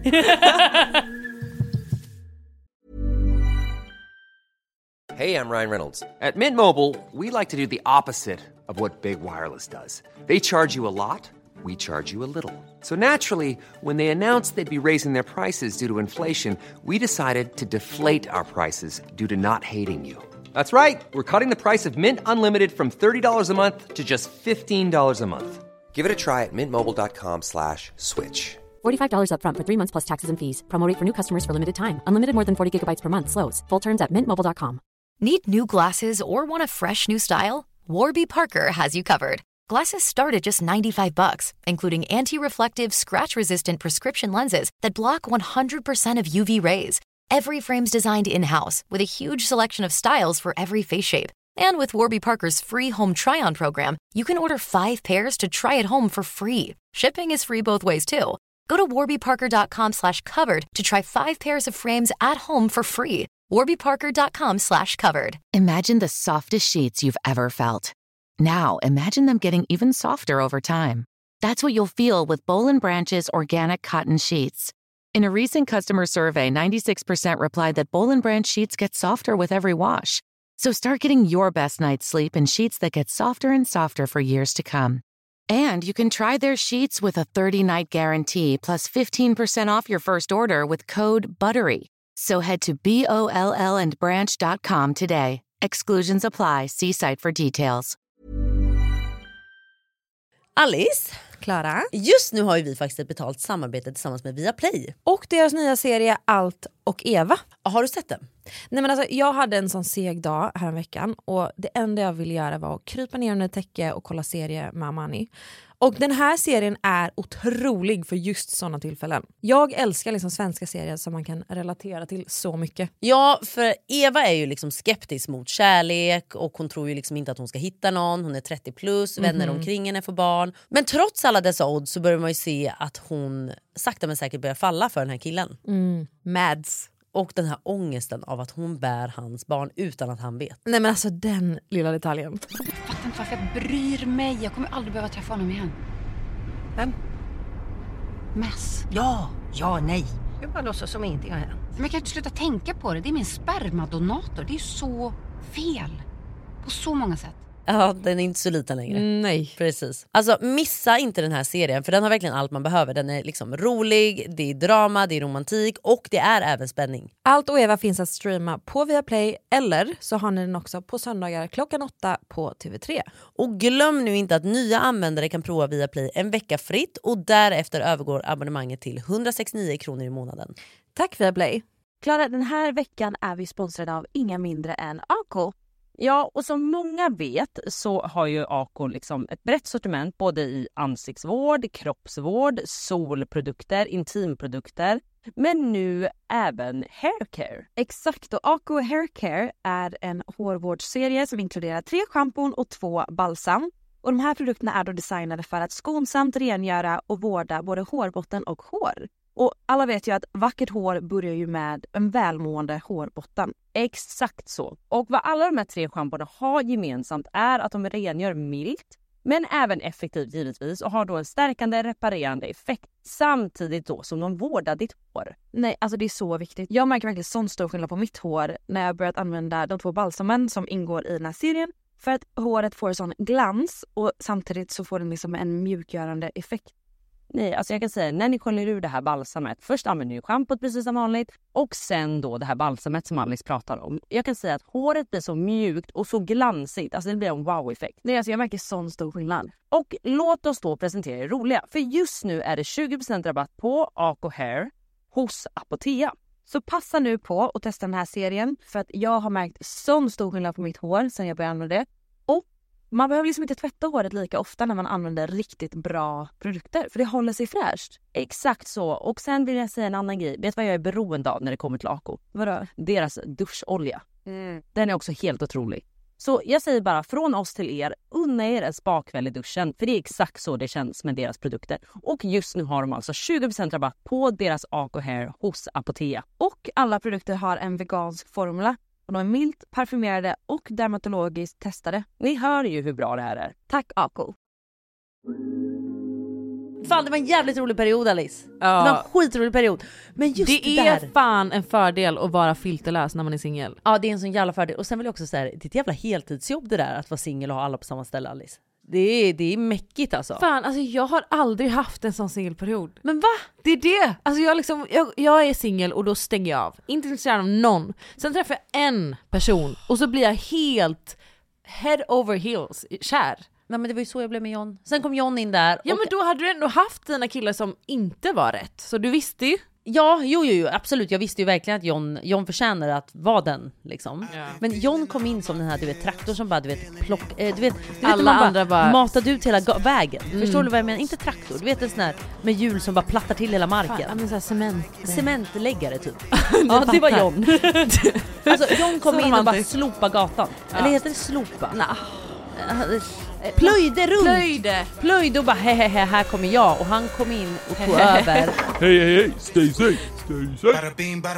Hey, I'm Ryan Reynolds. At Mint Mobile, we like to do the opposite of what Big Wireless does. They charge you a lot, we charge you a little. So naturally, when they announced they'd be raising their prices due to inflation, we decided to deflate our prices due to not hating you. That's right. We're cutting the price of Mint Unlimited from thirty dollars a month to just fifteen dollars a month. Give it a try at mintmobile.com slash switch. forty-five dollars up front for three months plus taxes and fees. Promo rate for new customers for limited time. Unlimited more than forty gigabytes per month. Slows full terms at mint mobile dot com. Need new glasses or want a fresh new style? Warby Parker has you covered. Glasses start at just ninety-five bucks, including anti-reflective, scratch-resistant prescription lenses that block one hundred percent of U V rays. Every frame's designed in-house with a huge selection of styles for every face shape. And with Warby Parker's free home try-on program, you can order five pairs to try at home for free. Shipping is free both ways, too. Go to warbyparker.com slash covered to try five pairs of frames at home for free. warbyparker.com slash covered. Imagine the softest sheets you've ever felt. Now, imagine them getting even softer over time. That's what you'll feel with Boll and Branch's organic cotton sheets. In a recent customer survey, ninety-six percent replied that Boll and Branch sheets get softer with every wash. So start getting your best night's sleep in sheets that get softer and softer for years to come. And you can try their sheets with a thirty-night guarantee plus fifteen percent off your first order with code BUTTERY. So head to B O L L and branch dot com today. Exclusions apply. See site for details. Alice, Klara. Just nu har ju vi faktiskt ett betalt samarbete tillsammans med Viaplay. Och deras nya serie Allt och Eva. Har du sett den? Nej, men alltså, jag hade en sån seg dag här en veckan och det enda jag ville göra var att krypa ner under täcke och kolla serie med Amani. Och den här serien är otrolig för just sådana tillfällen. Jag älskar liksom svenska serier som man kan relatera till så mycket. Ja, för Eva är ju liksom skeptisk mot kärlek och hon tror ju liksom inte att hon ska hitta någon. Hon är trettio plus, vänner Mhm. omkring henne får barn. Men trots alla dessa odds så börjar man ju se att hon sakta men säkert börjar falla för den här killen. Mm. Mads. Och den här ångesten av att hon bär hans barn utan att han vet. Nej, men alltså den lilla detaljen. Jag fattar inte varför jag bryr mig. Jag kommer aldrig behöva träffa honom igen. Vem? Mess. Ja, ja, nej. Jag bara låtsas som ingenting har hänt. Men jag kan inte sluta tänka på det. Det är min spermadonator. Det är ju så fel. På så många sätt. Ja, den är inte så liten längre. Nej. Precis. Alltså missa inte den här serien, för den har verkligen allt man behöver. Den är liksom rolig, det är drama, det är romantik och det är även spänning. Allt och Eva finns att streama på Viaplay eller så har ni den också på söndagar klockan åtta på T V tre. Och glöm nu inte att nya användare kan prova Viaplay en vecka fritt och därefter övergår abonnemanget till hundrasextionio kronor i månaden. Tack Viaplay. Klara, den här veckan är vi sponsrade av inga mindre än Ako. Ja, och som många vet så har ju Ako liksom ett brett sortiment både i ansiktsvård, kroppsvård, solprodukter, intimprodukter, men nu även haircare. Exakt, och Ako Haircare är en hårvårdsserie som inkluderar tre schampon och två balsam. Och de här produkterna är då designade för att skonsamt rengöra och vårda både hårbotten och hår. Och alla vet ju att vackert hår börjar ju med en välmående hårbotten. Exakt så. Och vad alla de här tre schamporna har gemensamt är att de rengör milt, men även effektivt givetvis, och har då en stärkande, reparerande effekt. Samtidigt då som de vårdar ditt hår. Nej, alltså det är så viktigt. Jag märker verkligen sån stor skillnad på mitt hår när jag börjat använda de två balsamen som ingår i den här serien. För att håret får sån glans och samtidigt så får den liksom en mjukgörande effekt. Nej, alltså jag kan säga, när ni sköljer ur det här balsamet, först använder ni schampot precis som vanligt och sen då det här balsamet som Alice pratar om. Jag kan säga att håret blir så mjukt och så glansigt, alltså det blir en wow-effekt. Nej, alltså jag märker sån stor skillnad. Och låt oss då presentera det roliga, för just nu är det tjugo procent rabatt på Aco Hair hos Apotea. Så passa nu på att testa den här serien, för att jag har märkt sån stor skillnad på mitt hår sen jag började använda det. Och man behöver liksom inte tvätta håret lika ofta när man använder riktigt bra produkter. För det håller sig fräscht. Exakt så. Och sen vill jag säga en annan grej. Vet vad jag är beroende av när det kommer till Aco? Vadå? Deras duscholja. Mm. Den är också helt otrolig. Så jag säger bara från oss till er, unna er en spakväll i duschen. För det är exakt så det känns med deras produkter. Och just nu har de alltså tjugo procent rabatt på deras Aco Hair hos Apotea. Och alla produkter har en vegansk formula. Och de är milt, parfymerade och dermatologiskt testade. Ni hör ju hur bra det här är. Tack Aco. Fan, det var en jävligt rolig period, Alice. Ja. Det var en skitrolig period. Men just det, det är där... fan en fördel att vara filterlös när man är singel. Ja, det är en sån jävla fördel. Och sen vill jag också säga, det är ett jävla heltidsjobb det där att vara singel och ha alla på samma ställe, Alice. Det är, det är mäckigt alltså. Fan, alltså jag har aldrig haft en sån singelperiod. Men va? Det är det. Alltså jag, liksom, jag, jag är singel och då stänger jag av. Inte intresserad av någon. Sen träffar jag en person och så blir jag helt head over heels kär. Nej, men det var ju så jag blev med John. Sen kom John in där. Ja, och... men då hade du ändå haft dina killar som inte var rätt. Så du visste ju. Ja, jo, jo, jo, absolut. Jag visste ju verkligen att John, John förtjänar att vara den, liksom. Ja. Men John kom in som den här, du vet, traktorn som bara, du vet, plock... Eh, du vet, du alla vet, man andra bara... matade ut hela ga- vägen. Mm. Förstår du vad jag menar? Inte traktor, du vet en sån här med hjul som bara plattar till hela marken. Fan, men så här cement. Cementläggare typ. Ja, det var John. Alltså, John kom in och bara slopa gatan. Ja. Eller heter det slopa? Nah. Plöjde runt. Plöjde. Plöjde och bara hehehe, här kommer jag. Och han kom in och tog över. Hej, hej, hej, stay safe, stay safe.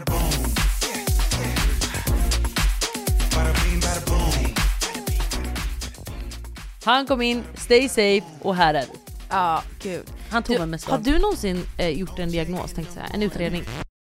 Han kom in, stay safe, och här är vi. Ja, gud. Han tog du, mig med Har du någonsin eh, gjort en diagnos, tänkte jag, en utredning?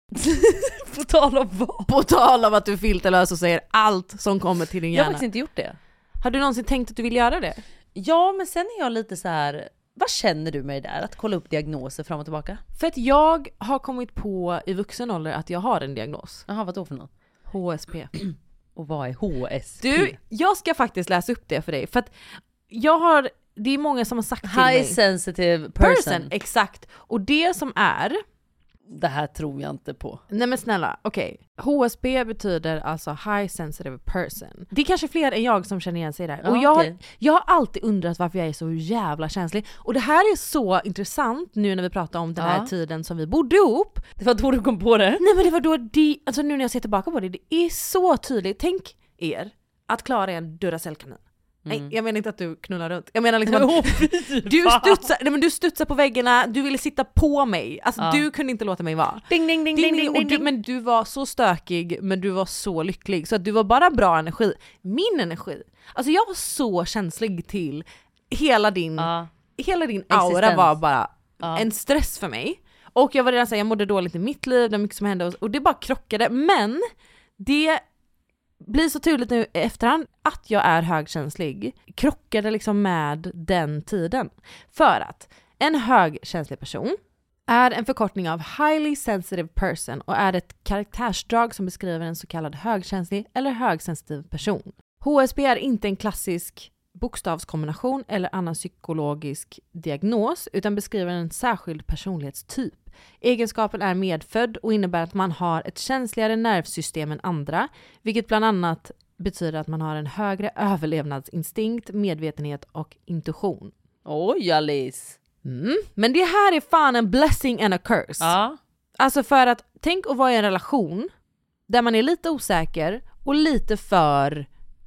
På tal om vad? På tal om att du är filterlös och säger allt som kommer till din hjärna. Jag har faktiskt inte gjort det. Har du någonsin tänkt att du vill göra det? Ja, men sen är jag lite så här. Vad känner du med det där? Att kolla upp diagnoser fram och tillbaka? För att jag har kommit på i vuxen ålder att jag har en diagnos. Jaha, vad då för något? H S P. Och vad är H S P? Du, jag ska faktiskt läsa upp det för dig. För att jag har, det är många som har sagt till High mig. High sensitive person. person. Exakt. Och det som är... Det här tror jag inte på. Nej men snälla, okej. Okay. H S P betyder alltså high sensitive person. Det är kanske fler än jag som känner igen sig där. Ja, och jag, okay. har, jag har alltid undrat varför jag är så jävla känslig. Och det här är så intressant nu när vi pratar om den här ja. tiden som vi bodde ihop. Det var då du kom på det? Nej men det var då, de, alltså nu när jag ser tillbaka på det, det är så tydligt. Tänk er att Klara är en Duracell-kanin. Mm. Nej, jag menar inte att du knullar runt. Jag menar liksom att du studsar, nej, men du studsar på väggarna, du ville sitta på mig. Alltså ja. Du kunde inte låta mig vara. Ding ding ding ding, ding, ding, du, men du var så stökig, men du var så lycklig så att du var bara bra energi. Min energi. Alltså jag var så känslig till hela din ja. hela din aura existens. Var bara ja. En stress för mig. Och jag var redan så här, jag mådde dåligt i mitt liv, det var mycket som hände och, och det bara krockade, men det blir så tydligt nu i efterhand att jag är högkänslig krockade liksom med den tiden. För att en högkänslig person är en förkortning av highly sensitive person och är ett karaktärsdrag som beskriver en så kallad högkänslig eller högsensitiv person. H S P är inte en klassisk bokstavskombination eller annan psykologisk diagnos utan beskriver en särskild personlighetstyp. Egenskapen är medfödd och innebär att man har ett känsligare nervsystem än andra, vilket bland annat betyder att man har en högre överlevnadsinstinkt, medvetenhet och intuition. Oj, Alice! Mm. Men det här är fan en blessing and a curse. Ja. Alltså för att, tänk att vara i en relation där man är lite osäker och lite för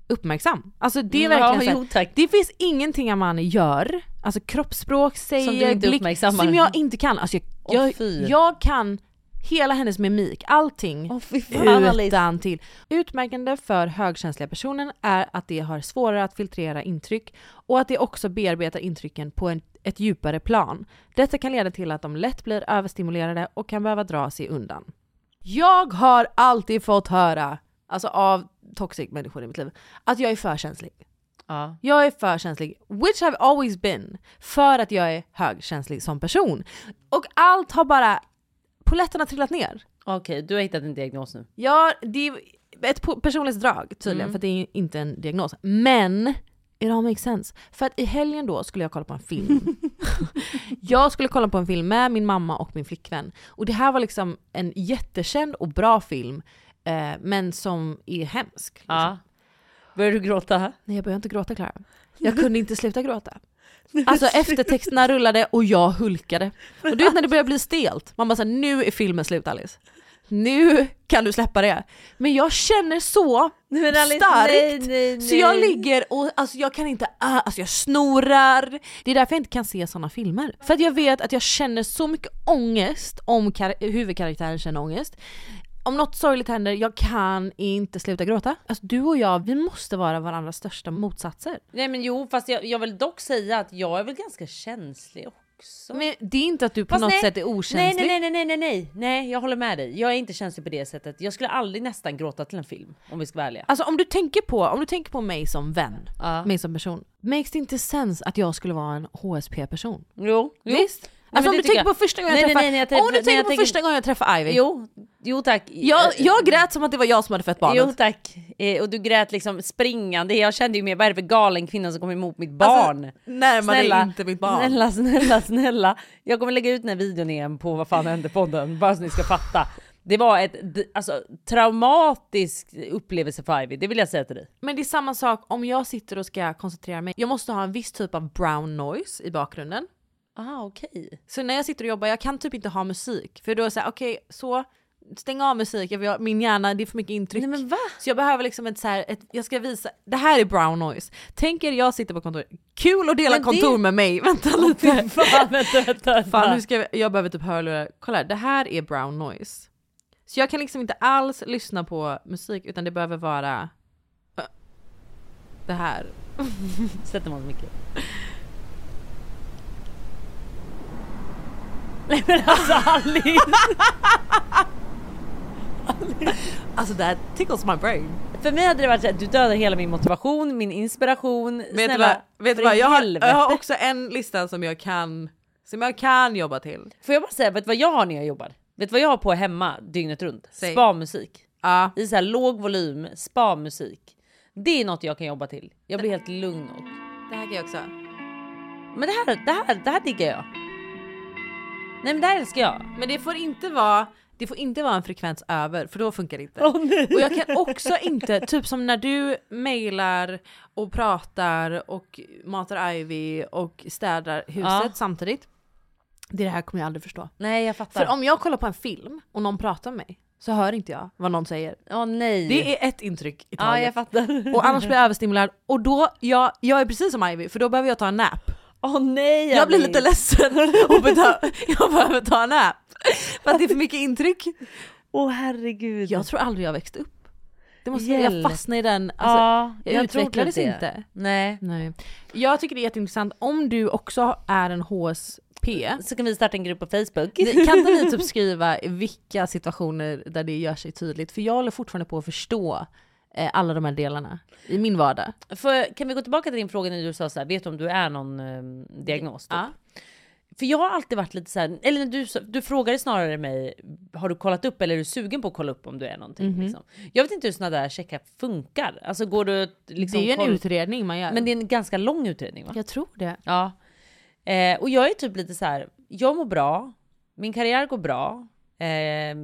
uppmärksam. Alltså det är Mm, verkligen ja, så jo, tack. det finns ingenting Amanda gör, alltså kroppsspråk, säger, Som du inte blick, uppmärksammar. som jag inte kan. Alltså jag, Åh, jag, fy. jag kan hela hennes mimik, allting Åh, fy fan, Alice. utan till. Utmärkande för högkänsliga personer är att de har svårare att filtrera intryck och att de också bearbetar intrycken på en, ett djupare plan. Detta kan leda till att de lätt blir överstimulerade och kan behöva dra sig undan. Jag har alltid fått höra, alltså av toxic människor i mitt liv, att jag är för känslig. Ja. Jag är för känslig, which I've always been, för att jag är högkänslig som person. Och allt har bara, poletterna trillat ner. Okej, okay, du har hittat en diagnos nu. Ja, det är ett personlighetsdrag tydligen, Mm. för det är inte en diagnos. Men it all makes sense. För att i helgen då skulle jag kolla på en film. Jag skulle kolla på en film med min mamma och min flickvän. Och det här var liksom en jättekänd och bra film, eh, men som är hemsk. Liksom. Ja. Började du gråta? Nej, jag började inte gråta, Clara. Jag kunde inte sluta gråta. Alltså eftertexterna rullade och jag hulkade. Och du vet när det börjar bli stelt. Man bara så här, nu är filmen slut, Alice. Nu kan du släppa det. Men jag känner så men Alice, starkt. Nej, nej, nej. Så jag ligger och alltså jag kan inte, alltså jag snorar. Det är därför jag inte kan se såna filmer. För att jag vet att jag känner så mycket ångest om kar- huvudkaraktären känner ångest. Om något sorgligt händer, jag kan inte sluta gråta. Alltså du och jag, vi måste vara varandras största motsatser. Nej men jo, fast jag, jag vill dock säga att jag är väl ganska känslig också. Men det är inte att du på fast något nej, sätt är okänslig. Nej, nej, nej, nej, nej, nej, nej, jag håller med dig. Jag är inte känslig på det sättet. Jag skulle aldrig nästan gråta till en film, om vi ska vara ärliga. Alltså om du tänker på, om du tänker på mig som vän, ja. mig som person, makes det inte sens att jag skulle vara en H S P-person? Jo, visst? Nej, alltså om du tänker jag... på första gången nej, jag träffade, nej, nej, jag träff... om du tänker nej, på tänker... första gången jag träffade Ivy. Jo, jo tack. Jag, jag grät som att det var jag som hade fött barnet. Jo tack. Eh, och du grät liksom springande. Jag kände ju mer, vad är det för galen kvinna som kommer emot mitt barn? Alltså, närmare snälla, inte mitt barn. Snälla, snälla, snälla. Jag kommer lägga ut den här videon igen på Vad fan hände podden, bara så ni ska fatta. Det var ett alltså, traumatisk upplevelse för Ivy, det vill jag säga till dig. Men det är samma sak om jag sitter och ska koncentrera mig. Jag måste ha en viss typ av brown noise i bakgrunden. Ah, okej. Okay. Så när jag sitter och jobbar, jag kan typ inte ha musik. För då är det såhär, okej, okay, så stäng av musik. Jag vill, min hjärna, det är för mycket intryck. Nej, men va? Så jag behöver liksom ett så här, ett, jag ska visa, det här är brown noise. Tänk er, jag sitter på kontor. Kul att dela men kontor det... med mig. Vänta lite. Oh, fan, vänta, vänta, vänta. Fan, nu ska jag, jag behöver typ höra. Kolla, det här är brown noise. Så jag kan liksom inte alls lyssna på musik, utan det behöver vara uh, det här. Sätter man mycket. Nej men alltså Alice. Alltså that tickles my brain. För mig hade det varit så att du dödar hela min motivation, min inspiration. Vet snälla, du vad? Vet du vad? Jag, har, helvete. jag har också en lista som jag kan som jag kan jobba till. Får jag bara säga, vet du vad jag har när jag jobbar? Vet du vad jag har på hemma dygnet runt? Säg. Spa-musik. Ja. I så här låg volym, spa-musik. Det är något jag kan jobba till. Jag blir helt lugn och... Det här kan jag också. Men det här, det här, det här diggar jag. Nej men det här älskar jag. Men det får inte vara det får inte vara en frekvens över, för då funkar det inte. Oh, nej. Och jag kan också inte, typ som när du mejlar och pratar och matar Ivy och städar huset ja. samtidigt. Det här kommer jag aldrig förstå. Nej, jag fattar. För om jag kollar på en film och någon pratar med mig, så hör inte jag vad någon säger. Åh oh, nej. Det är ett intryck i taget. Ja, jag fattar. Och annars blir jag överstimulerad. Och då, jag, jag är precis som Ivy, för då behöver jag ta en nap. Åh oh, nej. Jag blir lite ledsen och bedö- jag behöver ta en nap. För att det är för mycket intryck. Åh oh, herregud. Jag tror aldrig jag växt upp. Det måste Hjälp. jag fastna i den. Alltså, ja, jag, jag utvecklades inte. inte. Nej. Nej. Jag tycker det är jätteintressant. Om du också är en H S P, så kan vi starta en grupp på Facebook. Kan inte ni typ skriva vilka situationer där det gör sig tydligt? För jag håller fortfarande på att förstå eh, alla de här delarna i min vardag. För, kan vi gå tillbaka till din fråga när du sa så här, vet du om du är någon eh, diagnos? Typ? Ja. För jag har alltid varit lite så här, eller du, du frågade snarare mig, har du kollat upp eller är du sugen på att kolla upp om du är någonting? Mm-hmm. Liksom. Jag vet inte hur sådana där checkar funkar. Alltså går du liksom, det är ju en koll... utredning man gör. Men det är en ganska lång utredning va? Jag tror det. Ja. Eh, och jag är typ lite så här, jag mår bra, min karriär går bra, eh,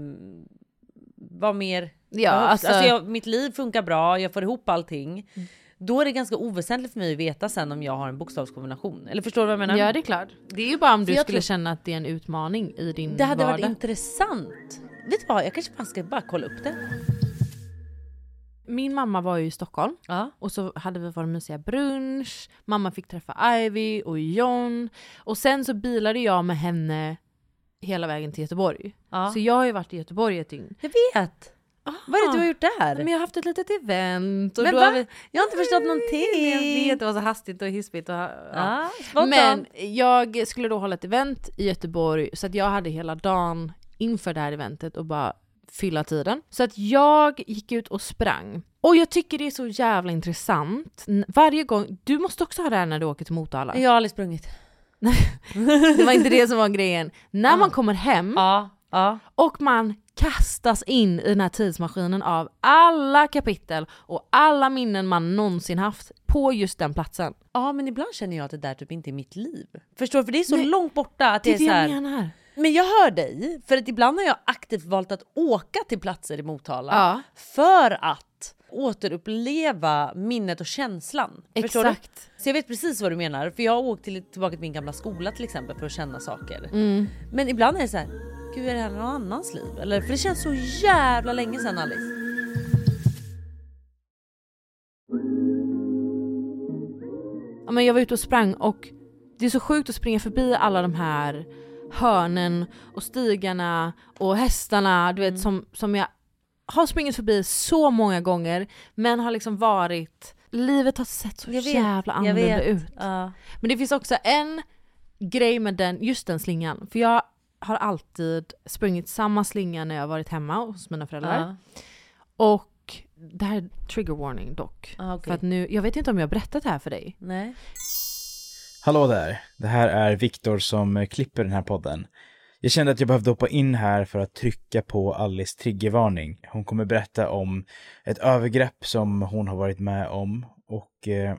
vad mer? Ja, alltså, alltså jag, mitt liv funkar bra, jag får ihop allting. Mm. Då är det ganska oväsentligt för mig att veta sen om jag har en bokstavskombination. Eller förstår du vad jag menar? Ja, det är klart. Det är ju bara om för du skulle tror... känna att det är en utmaning i din Det hade vardag. varit intressant. Vet du vad, jag kanske bara ska bara kolla upp det. min mamma var ju i Stockholm. Ja. Och så hade vi varit mysiga brunch. Mamma fick träffa Ivy och John. Och sen så bilade jag med henne hela vägen till Göteborg. Ja. Så jag har ju varit i Göteborg ett dygn. Jag vet! Aha. Vad är det du har gjort där? Men jag har haft ett litet event. Och Men då va? har vi... Jag har inte förstått någonting. Jag vet, det var så hastigt och hispigt. Och, ja. Ja, Men jag skulle då hålla ett event i Göteborg. Så att jag hade hela dagen inför det här eventet och bara fylla tiden. Så att jag gick ut och sprang. Och jag tycker det är så jävla intressant. Varje gång, du måste också ha det här när du åker till Motala. Jag har aldrig sprungit. Det var inte det som var grejen. När man kommer hem ja, ja. och man kastas in i den här tidsmaskinen av alla kapitel och alla minnen man någonsin haft på just den platsen. Ja, men ibland känner jag att det där typ inte är mitt liv. Förstår du? För det är så Nej, långt borta att det, det är så här. jag menar. Men jag hör dig, för att ibland har jag aktivt valt att åka till platser i Motala Ja. för att återuppleva minnet och känslan. Förstår Exakt. du? Så jag vet precis vad du menar, för jag har åkt till, tillbaka till min gamla skola till exempel för att känna saker. Mm. Men ibland är det så här, gud är det här någon annans liv? Eller, för det känns så jävla länge sedan, Alice. Ja, men jag var ute och sprang och det är så sjukt att springa förbi alla de här hörnen och stigarna och hästarna, du vet, Mm. som, som jag har sprungit förbi så många gånger, men har liksom varit, livet har sett så Jag vet, jävla jag annorlunda vet. ut. Ja. Men det finns också en grej med den, just den slingan, för jag har alltid sprungit samma slinga när jag har varit hemma hos mina föräldrar. Ja. Och det här är trigger warning dock. Ah, okay. För att nu, jag vet inte om jag har berättat det här för dig. Nej. Hallå där, det här är Viktor som klipper den här podden. Jag kände att jag behövde hoppa in här för att trycka på Alice triggervarning. Hon kommer berätta om ett övergrepp som hon har varit med om och... Eh...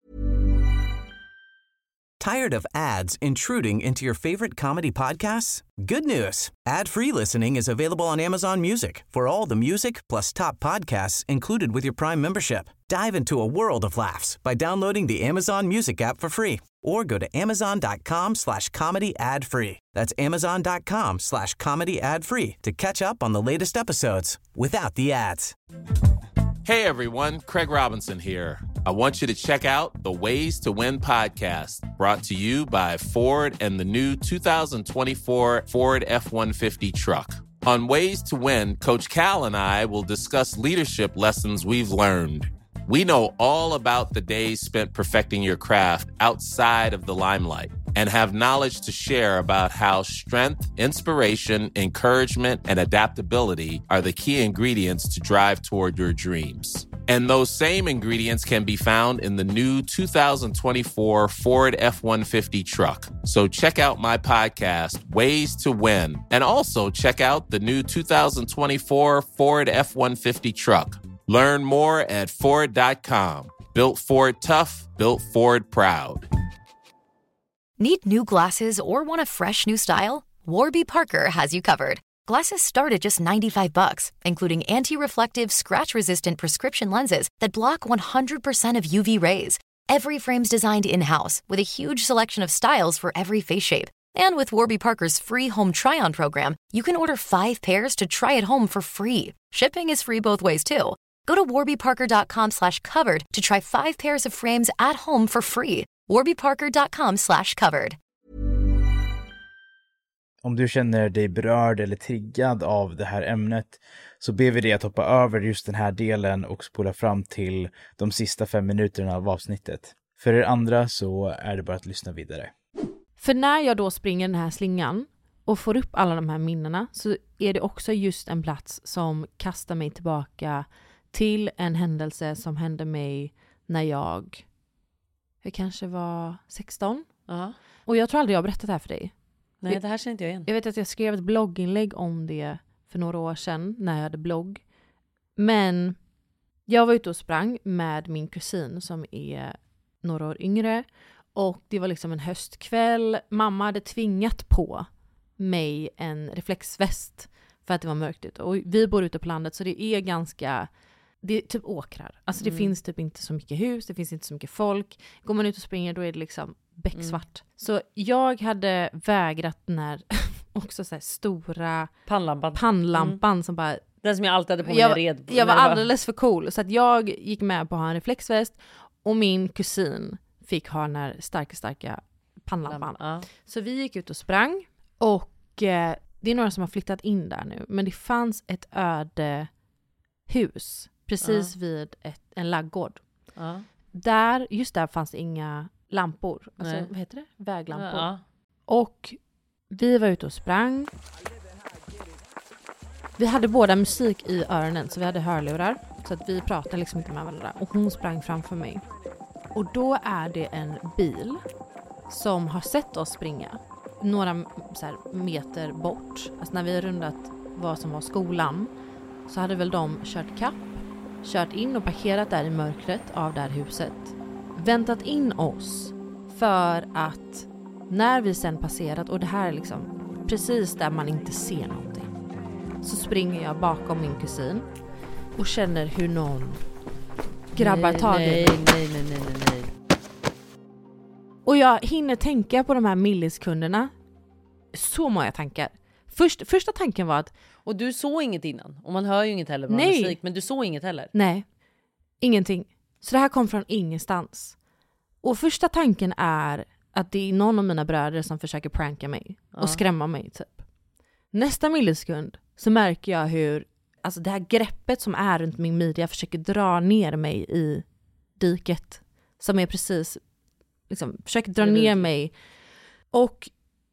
Tired of ads intruding into your favorite comedy podcasts? Good news! Ad-free listening is available on Amazon Music for all the music plus top podcasts included with your Prime membership. Dive into a world of laughs by downloading the Amazon Music app for free or go to amazon.com slash comedy ad free. That's amazon.com slash comedy ad free to catch up on the latest episodes without the ads. Hey everyone, Craig Robinson here. I want you to check out the Ways to Win podcast, brought to you by Ford and the new two thousand twenty-four Ford F one fifty truck. On Ways to Win, Coach Cal and I will discuss leadership lessons we've learned. We know all about the days spent perfecting your craft outside of the limelight and have knowledge to share about how strength, inspiration, encouragement, and adaptability are the key ingredients to drive toward your dreams. And those same ingredients can be found in the new two thousand twenty-four Ford F one fifty truck. So check out my podcast, Ways to Win, and also check out the new two thousand twenty-four Ford F one fifty truck. Learn more at Ford dot com. Built Ford tough, built Ford proud. Need new glasses or want a fresh new style? Warby Parker has you covered. Glasses start at just ninety-five bucks, including anti-reflective, scratch-resistant prescription lenses that block one hundred percent of U V rays. Every frame's designed in-house with a huge selection of styles for every face shape. And with Warby Parker's free home try-on program, you can order five pairs to try at home for free. Shipping is free both ways too. Go to warbyparker.com slash covered to try five pairs of frames at home for free. warbyparker.com slash covered. Om du känner dig berörd eller triggad av det här ämnet så ber vi dig att hoppa över just den här delen och spola fram till de sista fem minuterna av avsnittet. För er andra så är det bara att lyssna vidare. För när jag då springer den här slingan och får upp alla de här minnena så är det också just en plats som kastar mig tillbaka till en händelse som hände mig när jag, jag kanske var sexton. Ja. Och jag tror aldrig jag har berättat det här för dig. Nej, det här känner inte jag igen. Jag vet att jag skrev ett blogginlägg om det för några år sedan när jag hade blogg. Men jag var ute och sprang med min kusin som är några år yngre. Och det var liksom en höstkväll. Mamma hade tvingat på mig en reflexväst för att det var mörkt ute. Och vi bor ute på landet så det är ganska... Det är typ åkrar. Alltså det mm. finns typ inte så mycket hus. Det finns inte så mycket folk. Går man ut och springer då är det liksom becksvart. Mm. Så jag hade vägrat den här också så här stora pannlampan, pannlampan mm. som bara Den som jag alltid hade på mig jag, red på. Jag var alldeles för cool. Så att jag gick med på att ha en reflexväst. Och min kusin fick ha den här starka, starka pannlampan. Ja. Så vi gick ut och sprang. Och eh, det är några som har flyttat in där nu. Men det fanns ett öde hus. Precis Ja. vid ett, en laggård. Ja. Där, just där fanns inga lampor. Alltså, Nej. vad heter det? Väglampor. Ja. Och vi var ute och sprang. Vi hade båda musik i öronen, så vi hade hörlurar. Så att vi pratade liksom inte med varandra. Och hon sprang framför mig. Och då är det en bil som har sett oss springa. Några så här, meter bort. Alltså när vi har rundat vad som var skolan. Så hade väl de kört kapp. Kört in och parkerat där i mörkret av det här huset. Väntat in oss. För att när vi sen passerat. Och det här är liksom precis där man inte ser någonting. Så springer jag bakom min kusin. Och känner hur någon grabbar nej, tag i nej, mig. nej, nej, nej, nej, nej. Och jag hinner tänka på de här millisekunderna. Så många tankar. Först, första tanken var att... Och du såg inget innan. Och man hör ju inget heller med Nej. musik. Men du såg inget heller. Nej, ingenting. Så det här kom från ingenstans. Och första tanken är att det är någon av mina bröder som försöker pranka mig. Ja. Och skrämma mig typ. Nästa millisekund så märker jag hur alltså det här greppet som är runt min midja försöker dra ner mig i diket. Som är precis, liksom, försöker dra ner mig. Och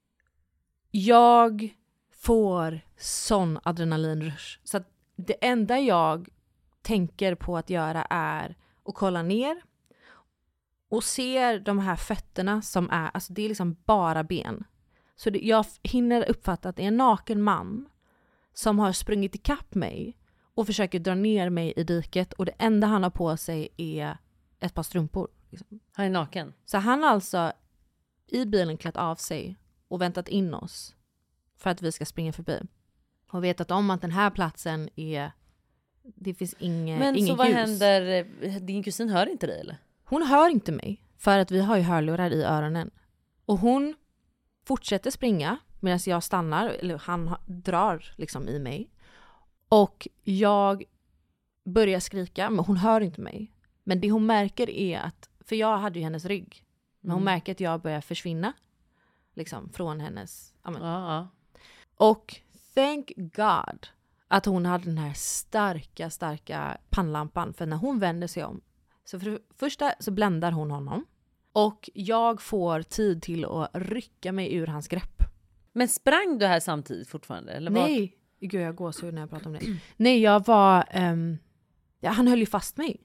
jag får sån adrenalinrush. Så att det enda jag tänker på att göra är att kolla ner. Och ser de här fötterna som är, alltså det är liksom bara ben. Så det, jag hinner uppfatta att det är en naken man som har sprungit ikapp mig och försöker dra ner mig i diket. Och det enda han har på sig är ett par strumpor. Liksom. Han är naken. Så han har alltså i bilen klätt av sig och väntat in oss för att vi ska springa förbi. Och vetat om att den här platsen är, det finns inge, Men ingen så vad ljus. händer? Din kusin hör inte dig eller? Hon hör inte mig för att vi har ju hörlurar i öronen. Och hon fortsätter springa medan jag stannar, eller han ha- drar liksom i mig. Och jag börjar skrika, men hon hör inte mig. Men det hon märker är att, för jag hade ju hennes rygg. Men hon Mm. märker att jag börjar försvinna. Liksom från hennes, amen. Ja, ja. Och thank God att hon hade den här starka, starka pannlampan. För när hon vänder sig om, så för det första så bländar hon honom. Och jag får tid till att rycka mig ur hans grepp. Men sprang du här samtidigt fortfarande? Eller Nej, vart? gud jag går så när jag pratar om det. Nej, jag var, um, ja, han höll ju fast mig.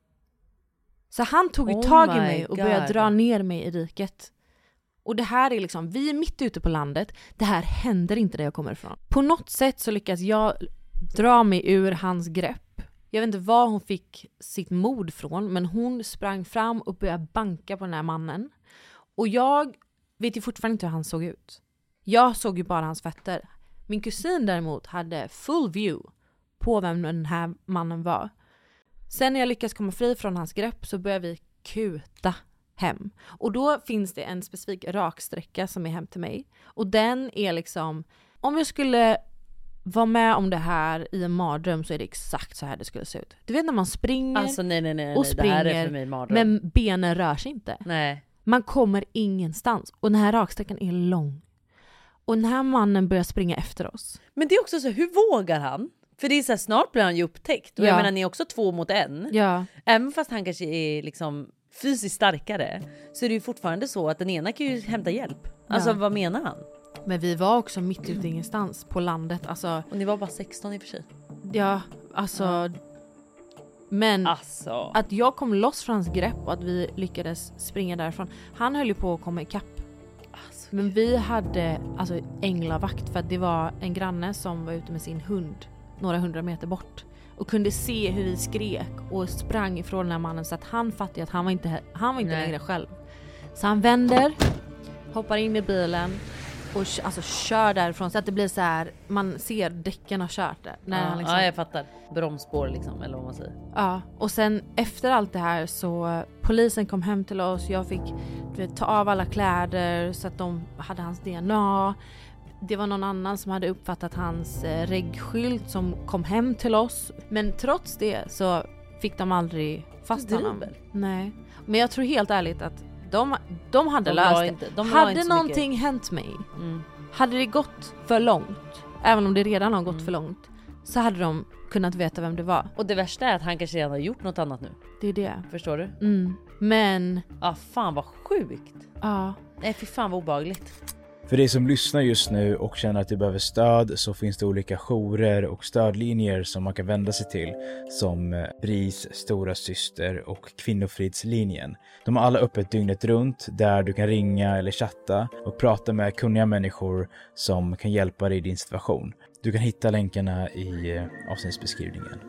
Så han tog ju Oh tag i my mig och God. började dra ner mig i diket. Och det här är liksom, vi är mitt ute på landet. Det här händer inte där jag kommer ifrån. På något sätt så lyckas jag dra mig ur hans grepp. Jag vet inte var hon fick sitt mod från, men hon sprang fram och började banka på den här mannen. Och jag vet ju fortfarande inte hur han såg ut. Jag såg ju bara hans fötter. Min kusin däremot hade full view på vem den här mannen var. Sen när jag lyckas komma fri från hans grepp så börjar vi kuta hem. Och då finns det en specifik raksträcka som är hem till mig. Och den är liksom, om jag skulle vara med om det här i en mardröm så är det exakt så här det skulle se ut. Du vet när man springer Alltså nej nej nej, och nej. Det här är springer, för mig mardröm. men benen rör sig inte. Nej. Man kommer ingenstans. Och den här raksträckan är lång. Och den här mannen börjar springa efter oss. Men det är också så, hur vågar han? För det är så här, snart blir han ju upptäckt. Och Ja. jag menar, ni är också två mot en. Ja. Även fast han kanske är liksom fysiskt starkare, så är det ju fortfarande så att den ena kan ju hämta hjälp. Alltså Ja. vad menar han? Men vi var också mitt ute i ingenstans på landet. Alltså, och ni var bara sexton i och för sig. Ja, alltså... Ja. Men alltså. att jag kom loss från hans grepp och att vi lyckades springa därifrån. Han höll ju på att komma ikapp. Alltså, men vi hade alltså änglavakt för att det var en granne som var ute med sin hund några hundra meter bort. Och kunde se hur vi skrek och sprang ifrån den här mannen så att han fattade att han var inte, han var inte längre själv. Så han vänder, hoppar in i bilen och alltså kör därifrån så att det blir så här, man ser däcken har kört där. När Ja, han liksom, ja, jag fattar. Bromsspår liksom, eller vad man säger. Ja, och sen efter allt det här så polisen kom hem till oss. Jag fick du vet, ta av alla kläder så att de hade hans D N A. det var någon annan som hade uppfattat hans eh, reggskylt som kom hem till oss. Men trots det så fick de aldrig fast honom. Nej. Men jag tror helt ärligt att de, de hade De löst la det. inte- de la hade inte så någonting mycket. hänt mig, Mm. hade det gått för långt, även om det redan har gått Mm. för långt, så hade de kunnat veta vem det var. Och det värsta är att han kanske redan har gjort något annat nu. Det är det. Förstår du? Mm. Men... Ja, fan vad sjukt. Ja. Nej, fy fan vad obehagligt. För dig som lyssnar just nu och känner att du behöver stöd så finns det olika jourer och stödlinjer som man kan vända sig till, som eh, B R I S Stora Syster och Kvinnofridslinjen. De har alla öppet dygnet runt där du kan ringa eller chatta och prata med kunniga människor som kan hjälpa dig i din situation. Du kan hitta länkarna i eh, avsnittsbeskrivningen.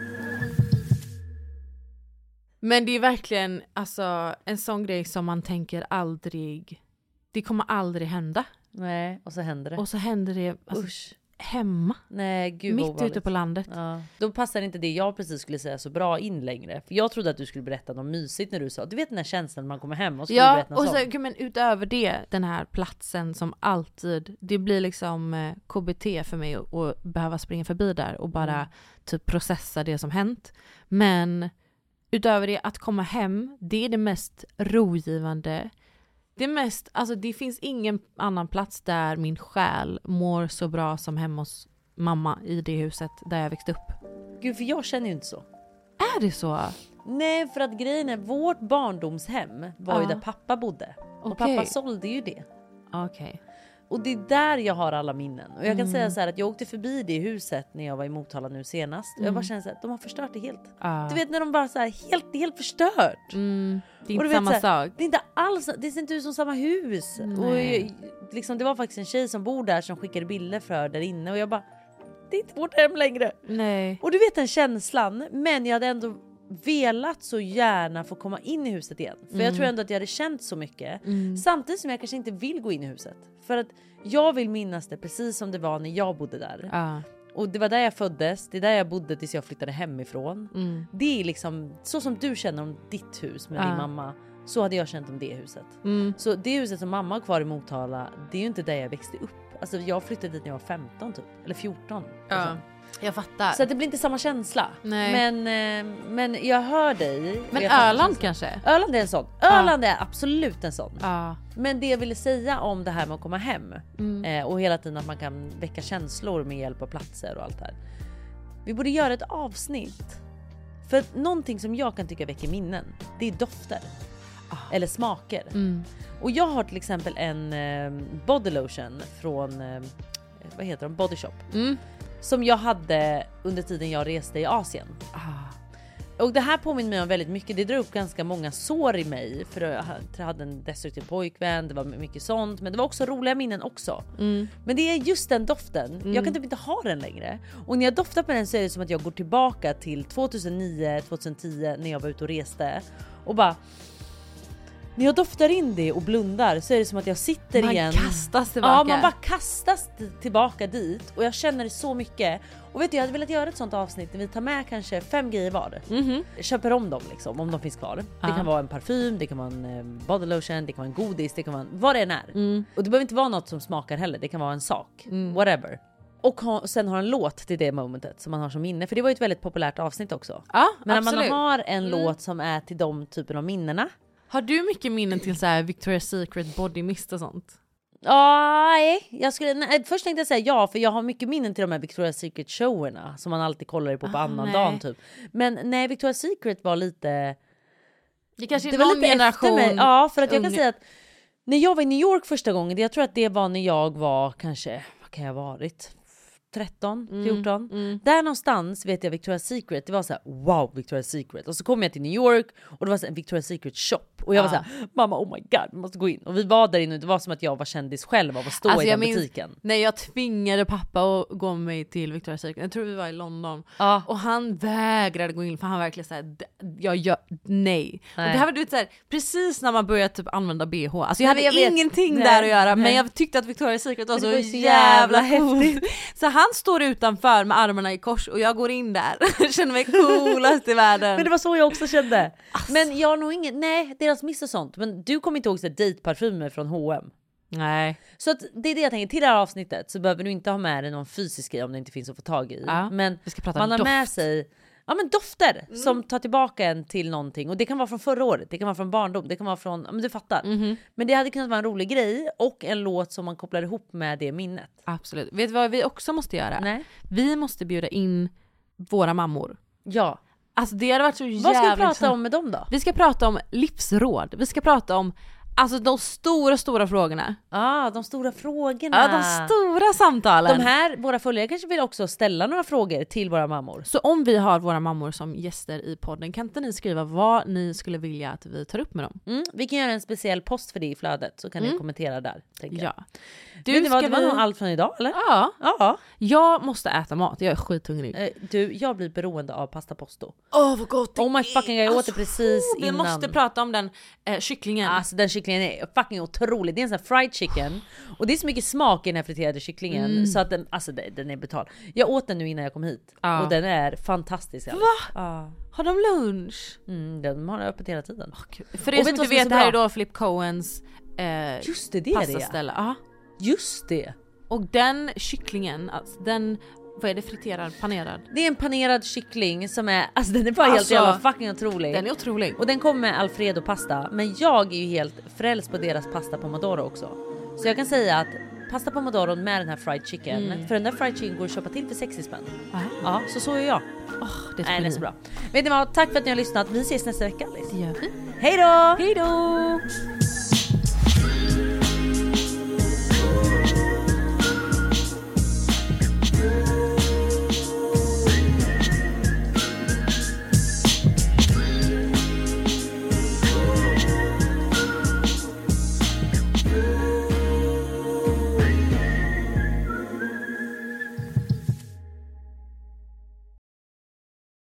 Men det är verkligen alltså en sån grej som man tänker aldrig, det kommer aldrig hända. Nej, och så händer det. Och så händer det alltså, Usch. hemma. Nej, gud vad mitt obehagligt. ute på landet. Ja. Då passar inte det jag precis skulle säga så bra in längre. För jag trodde att du skulle berätta något mysigt när du sa. Du vet den här känslan när man kommer hem och skulle Ja, berätta något och så, sånt. men utöver det, den här platsen som alltid, det blir liksom eh, K B T för mig att, att behöva springa förbi där och bara Mm. typ processa det som hänt. Men utöver det, att komma hem, det är det mest rogivande. Det är mest, alltså det finns ingen annan plats där min själ mår så bra som hemma hos mamma i det huset där jag växte upp. Gud, för jag känner ju inte så. Är det så? Nej, för att grejen är, vårt barndomshem var ju Ja. där pappa bodde. Och Okej. pappa sålde ju det. Okej. Och det är där jag har alla minnen. Och jag kan Mm. säga så här att jag åkte förbi det huset när jag var i Motala nu senast. Och jag Mm. bara känner så här, att de har förstört det helt. Ja. Du vet när de bara så här, helt, helt förstört. Mm. Det är Och inte du vet samma så här, sak. Det är inte alls, det ser inte ut som samma hus. Nej. Och jag, liksom, det var faktiskt en tjej som bor där som skickade bilder för där inne. Och jag bara, det är inte vårt hem längre. Nej. Och du vet den känslan. Men jag hade ändå velat så gärna få komma in i huset igen. För jag Mm. tror ändå att jag hade känt så mycket. Mm. Samtidigt som jag kanske inte vill gå in i huset. För att jag vill minnas det precis som det var när jag bodde där. Ja. Och det var där jag föddes. Det är där jag bodde tills jag flyttade hemifrån. Mm. Det är liksom så som du känner om ditt hus med Ja. din mamma. Så hade jag känt om det huset. Mm. Så det huset som mamma har kvar i Motala, det är ju inte där jag växte upp. Alltså jag flyttade dit när jag var femton typ. Eller fjorton. Ja. Alltså. Jag fattar. Så att det blir inte samma känsla. Nej. Men, eh, men jag hör dig. Men jag fattar Öland känslan. kanske? Öland är en sån. Öland är absolut en sån. Ja. Men det jag ville säga om det här med att komma hem. Mm. Eh, och hela tiden att man kan väcka känslor med hjälp av platser och allt det här. Vi borde göra ett avsnitt. För att någonting som jag kan tycka väcker minnen, det är dofter. Eller smaker. Mm. Och jag har till exempel en eh, body lotion från, eh, vad heter de? Body Shop. Mm. Som jag hade under tiden jag reste i Asien. Och det här påminner mig om väldigt mycket. Det drar upp ganska många sår i mig. För jag hade en destruktiv pojkvän. Det var mycket sånt. Men det var också roliga minnen också. Mm. Men det är just den doften. Mm. Jag kan typ inte ha den längre. Och när jag doftar på den så är det som att jag går tillbaka till tjugohundranio tjugohundratio när jag var ute och reste. Och bara... När jag doftar in det och blundar så är det som att jag sitter Man igen. kastas tillbaka. Ja, man bara kastas t- tillbaka dit. Och jag känner det så mycket. Och vet du, jag hade velat göra ett sånt avsnitt där vi tar med kanske fem grejer var. Mhm. Köper om dem liksom, om de finns kvar. Ja. Det kan vara en parfym, det kan vara en eh, body lotion, det kan vara en godis, det kan vara en, vad det än är. Mm. Och det behöver inte vara något som smakar heller, det kan vara en sak. Whatever. Och ha, sen har en låt till det momentet som man har som minne. För det var ju ett väldigt populärt avsnitt också. Ja, Men absolut. när man har en Mm. låt som är till de typen av minnena. Har du mycket minnen till så här Victoria's Secret body mist och sånt? Ja, nej. Jag skulle, nej. Först tänkte jag säga ja, för jag har mycket minnen till de här Victoria's Secret showerna som man alltid kollar på på Ah, annan nej. dagen typ. Men nej, Victoria's Secret var lite... Det kanske är det var någon lite generation efter mig. Ja, för att jag kan unga. säga att när jag var i New York första gången, jag tror att det var när jag var kanske, vad kan jag ha varit? tretton, fjorton. mm. Där någonstans vet jag Victoria's Secret, det var så här: wow, Victoria's Secret. Och så kom jag till New York och det var så här, en Victoria's Secret shop. Och jag var Ja. så här: mamma, oh my god, vi måste gå in. Och vi var där inne och det var som att jag var kändis själv av att stå Alltså, i jag den minns butiken. när jag tvingade pappa att gå med mig till Victoria's Secret. Jag tror vi var i London. Ja. Och han vägrade gå in för han verkligen såhär, jag gör nej. Och Nej. det här var du vet, så här, precis när man började typ använda B H. Alltså jag Nej, hade men jag vet. ingenting Nej, där att göra men nej. jag tyckte att Victoria's Secret var Men så, det var ju så jävla, jävla coolt. Så han står utanför med armarna i kors och jag går in där. Känner mig coolast i världen. Men det var så jag också kände. Men jag har nog ingen, nej deras miss och sånt. Men du kommer inte ihåg så här dejtparfymer från H och M? Nej. Så att det är det jag tänker, till det här avsnittet så behöver du inte ha med dig någon fysisk grej om det inte finns att få tag i. Ja, men vi ska prata man om har doft. med sig ja, men dofter mm. som tar tillbaka en till någonting. Och det kan vara från förra året, det kan vara från barndom, det kan vara från, ja, men du fattar. Mm-hmm. Men det hade kunnat vara en rolig grej och en låt som man kopplar ihop med det minnet. Absolut. Vet du vad vi också måste göra? Nej. Vi måste bjuda in våra mammor. Ja. Alltså det hade varit så jävligt. Vad ska vi prata om med dem då? Vi ska prata om livsråd. Vi ska prata om alltså de stora, stora frågorna. Ja, ah, de stora frågorna. Ja, de stora samtalen. De här, våra följare kanske vill också ställa några frågor till våra mammor. Så om vi har våra mammor som gäster i podden, kan inte ni skriva vad ni skulle vilja att vi tar upp med dem? Mm, vi kan göra en speciell post för det i flödet, så kan Mm. ni kommentera där. Tänker jag. Ja. Du, Vet ni vad, det var vi... nog allt från idag, eller? Ja. ja. Jag måste äta mat, jag är skithungrig. Eh, du, jag blir beroende av pasta posto. Åh, oh, vad gott det Oh my fucking god, jag åt det precis vi innan. Vi måste prata om den eh, kycklingen. Alltså den kycklingen är fucking otrolig. Det är en sån här fried chicken. Och det är så mycket smak i den här friterade kycklingen. Mm. Så att den, alltså den, den är betald. Jag åt den nu innan jag kom hit. Ja. Och den är fantastisk. Va? Ja. Har de lunch? Mm, de har öppet hela tiden. Oh, för er som inte vet, det här är då Flip Coens eh, Just det, det är pastaställe. det. Just det. Och den kycklingen, alltså, den, vad är det, friterad, panerad? Det är en panerad kyckling som är, alltså den är bara Alltså, helt jävla fucking otrolig. Den är otrolig. Och den kommer med Alfredo pasta, men jag är ju helt frälst på deras pasta pomodoro också. Så jag kan säga att pasta pomodoro med den här fried chicken, Mm. för den där fried chicken går att köpa till för sextio spänn. Aha. Ja, så så är jag. Oh, det Nej, det är så bra. Vet ni vad, tack för att ni har lyssnat. Vi ses nästa vecka, Alice. Det gör vi. Hej då! Hej då!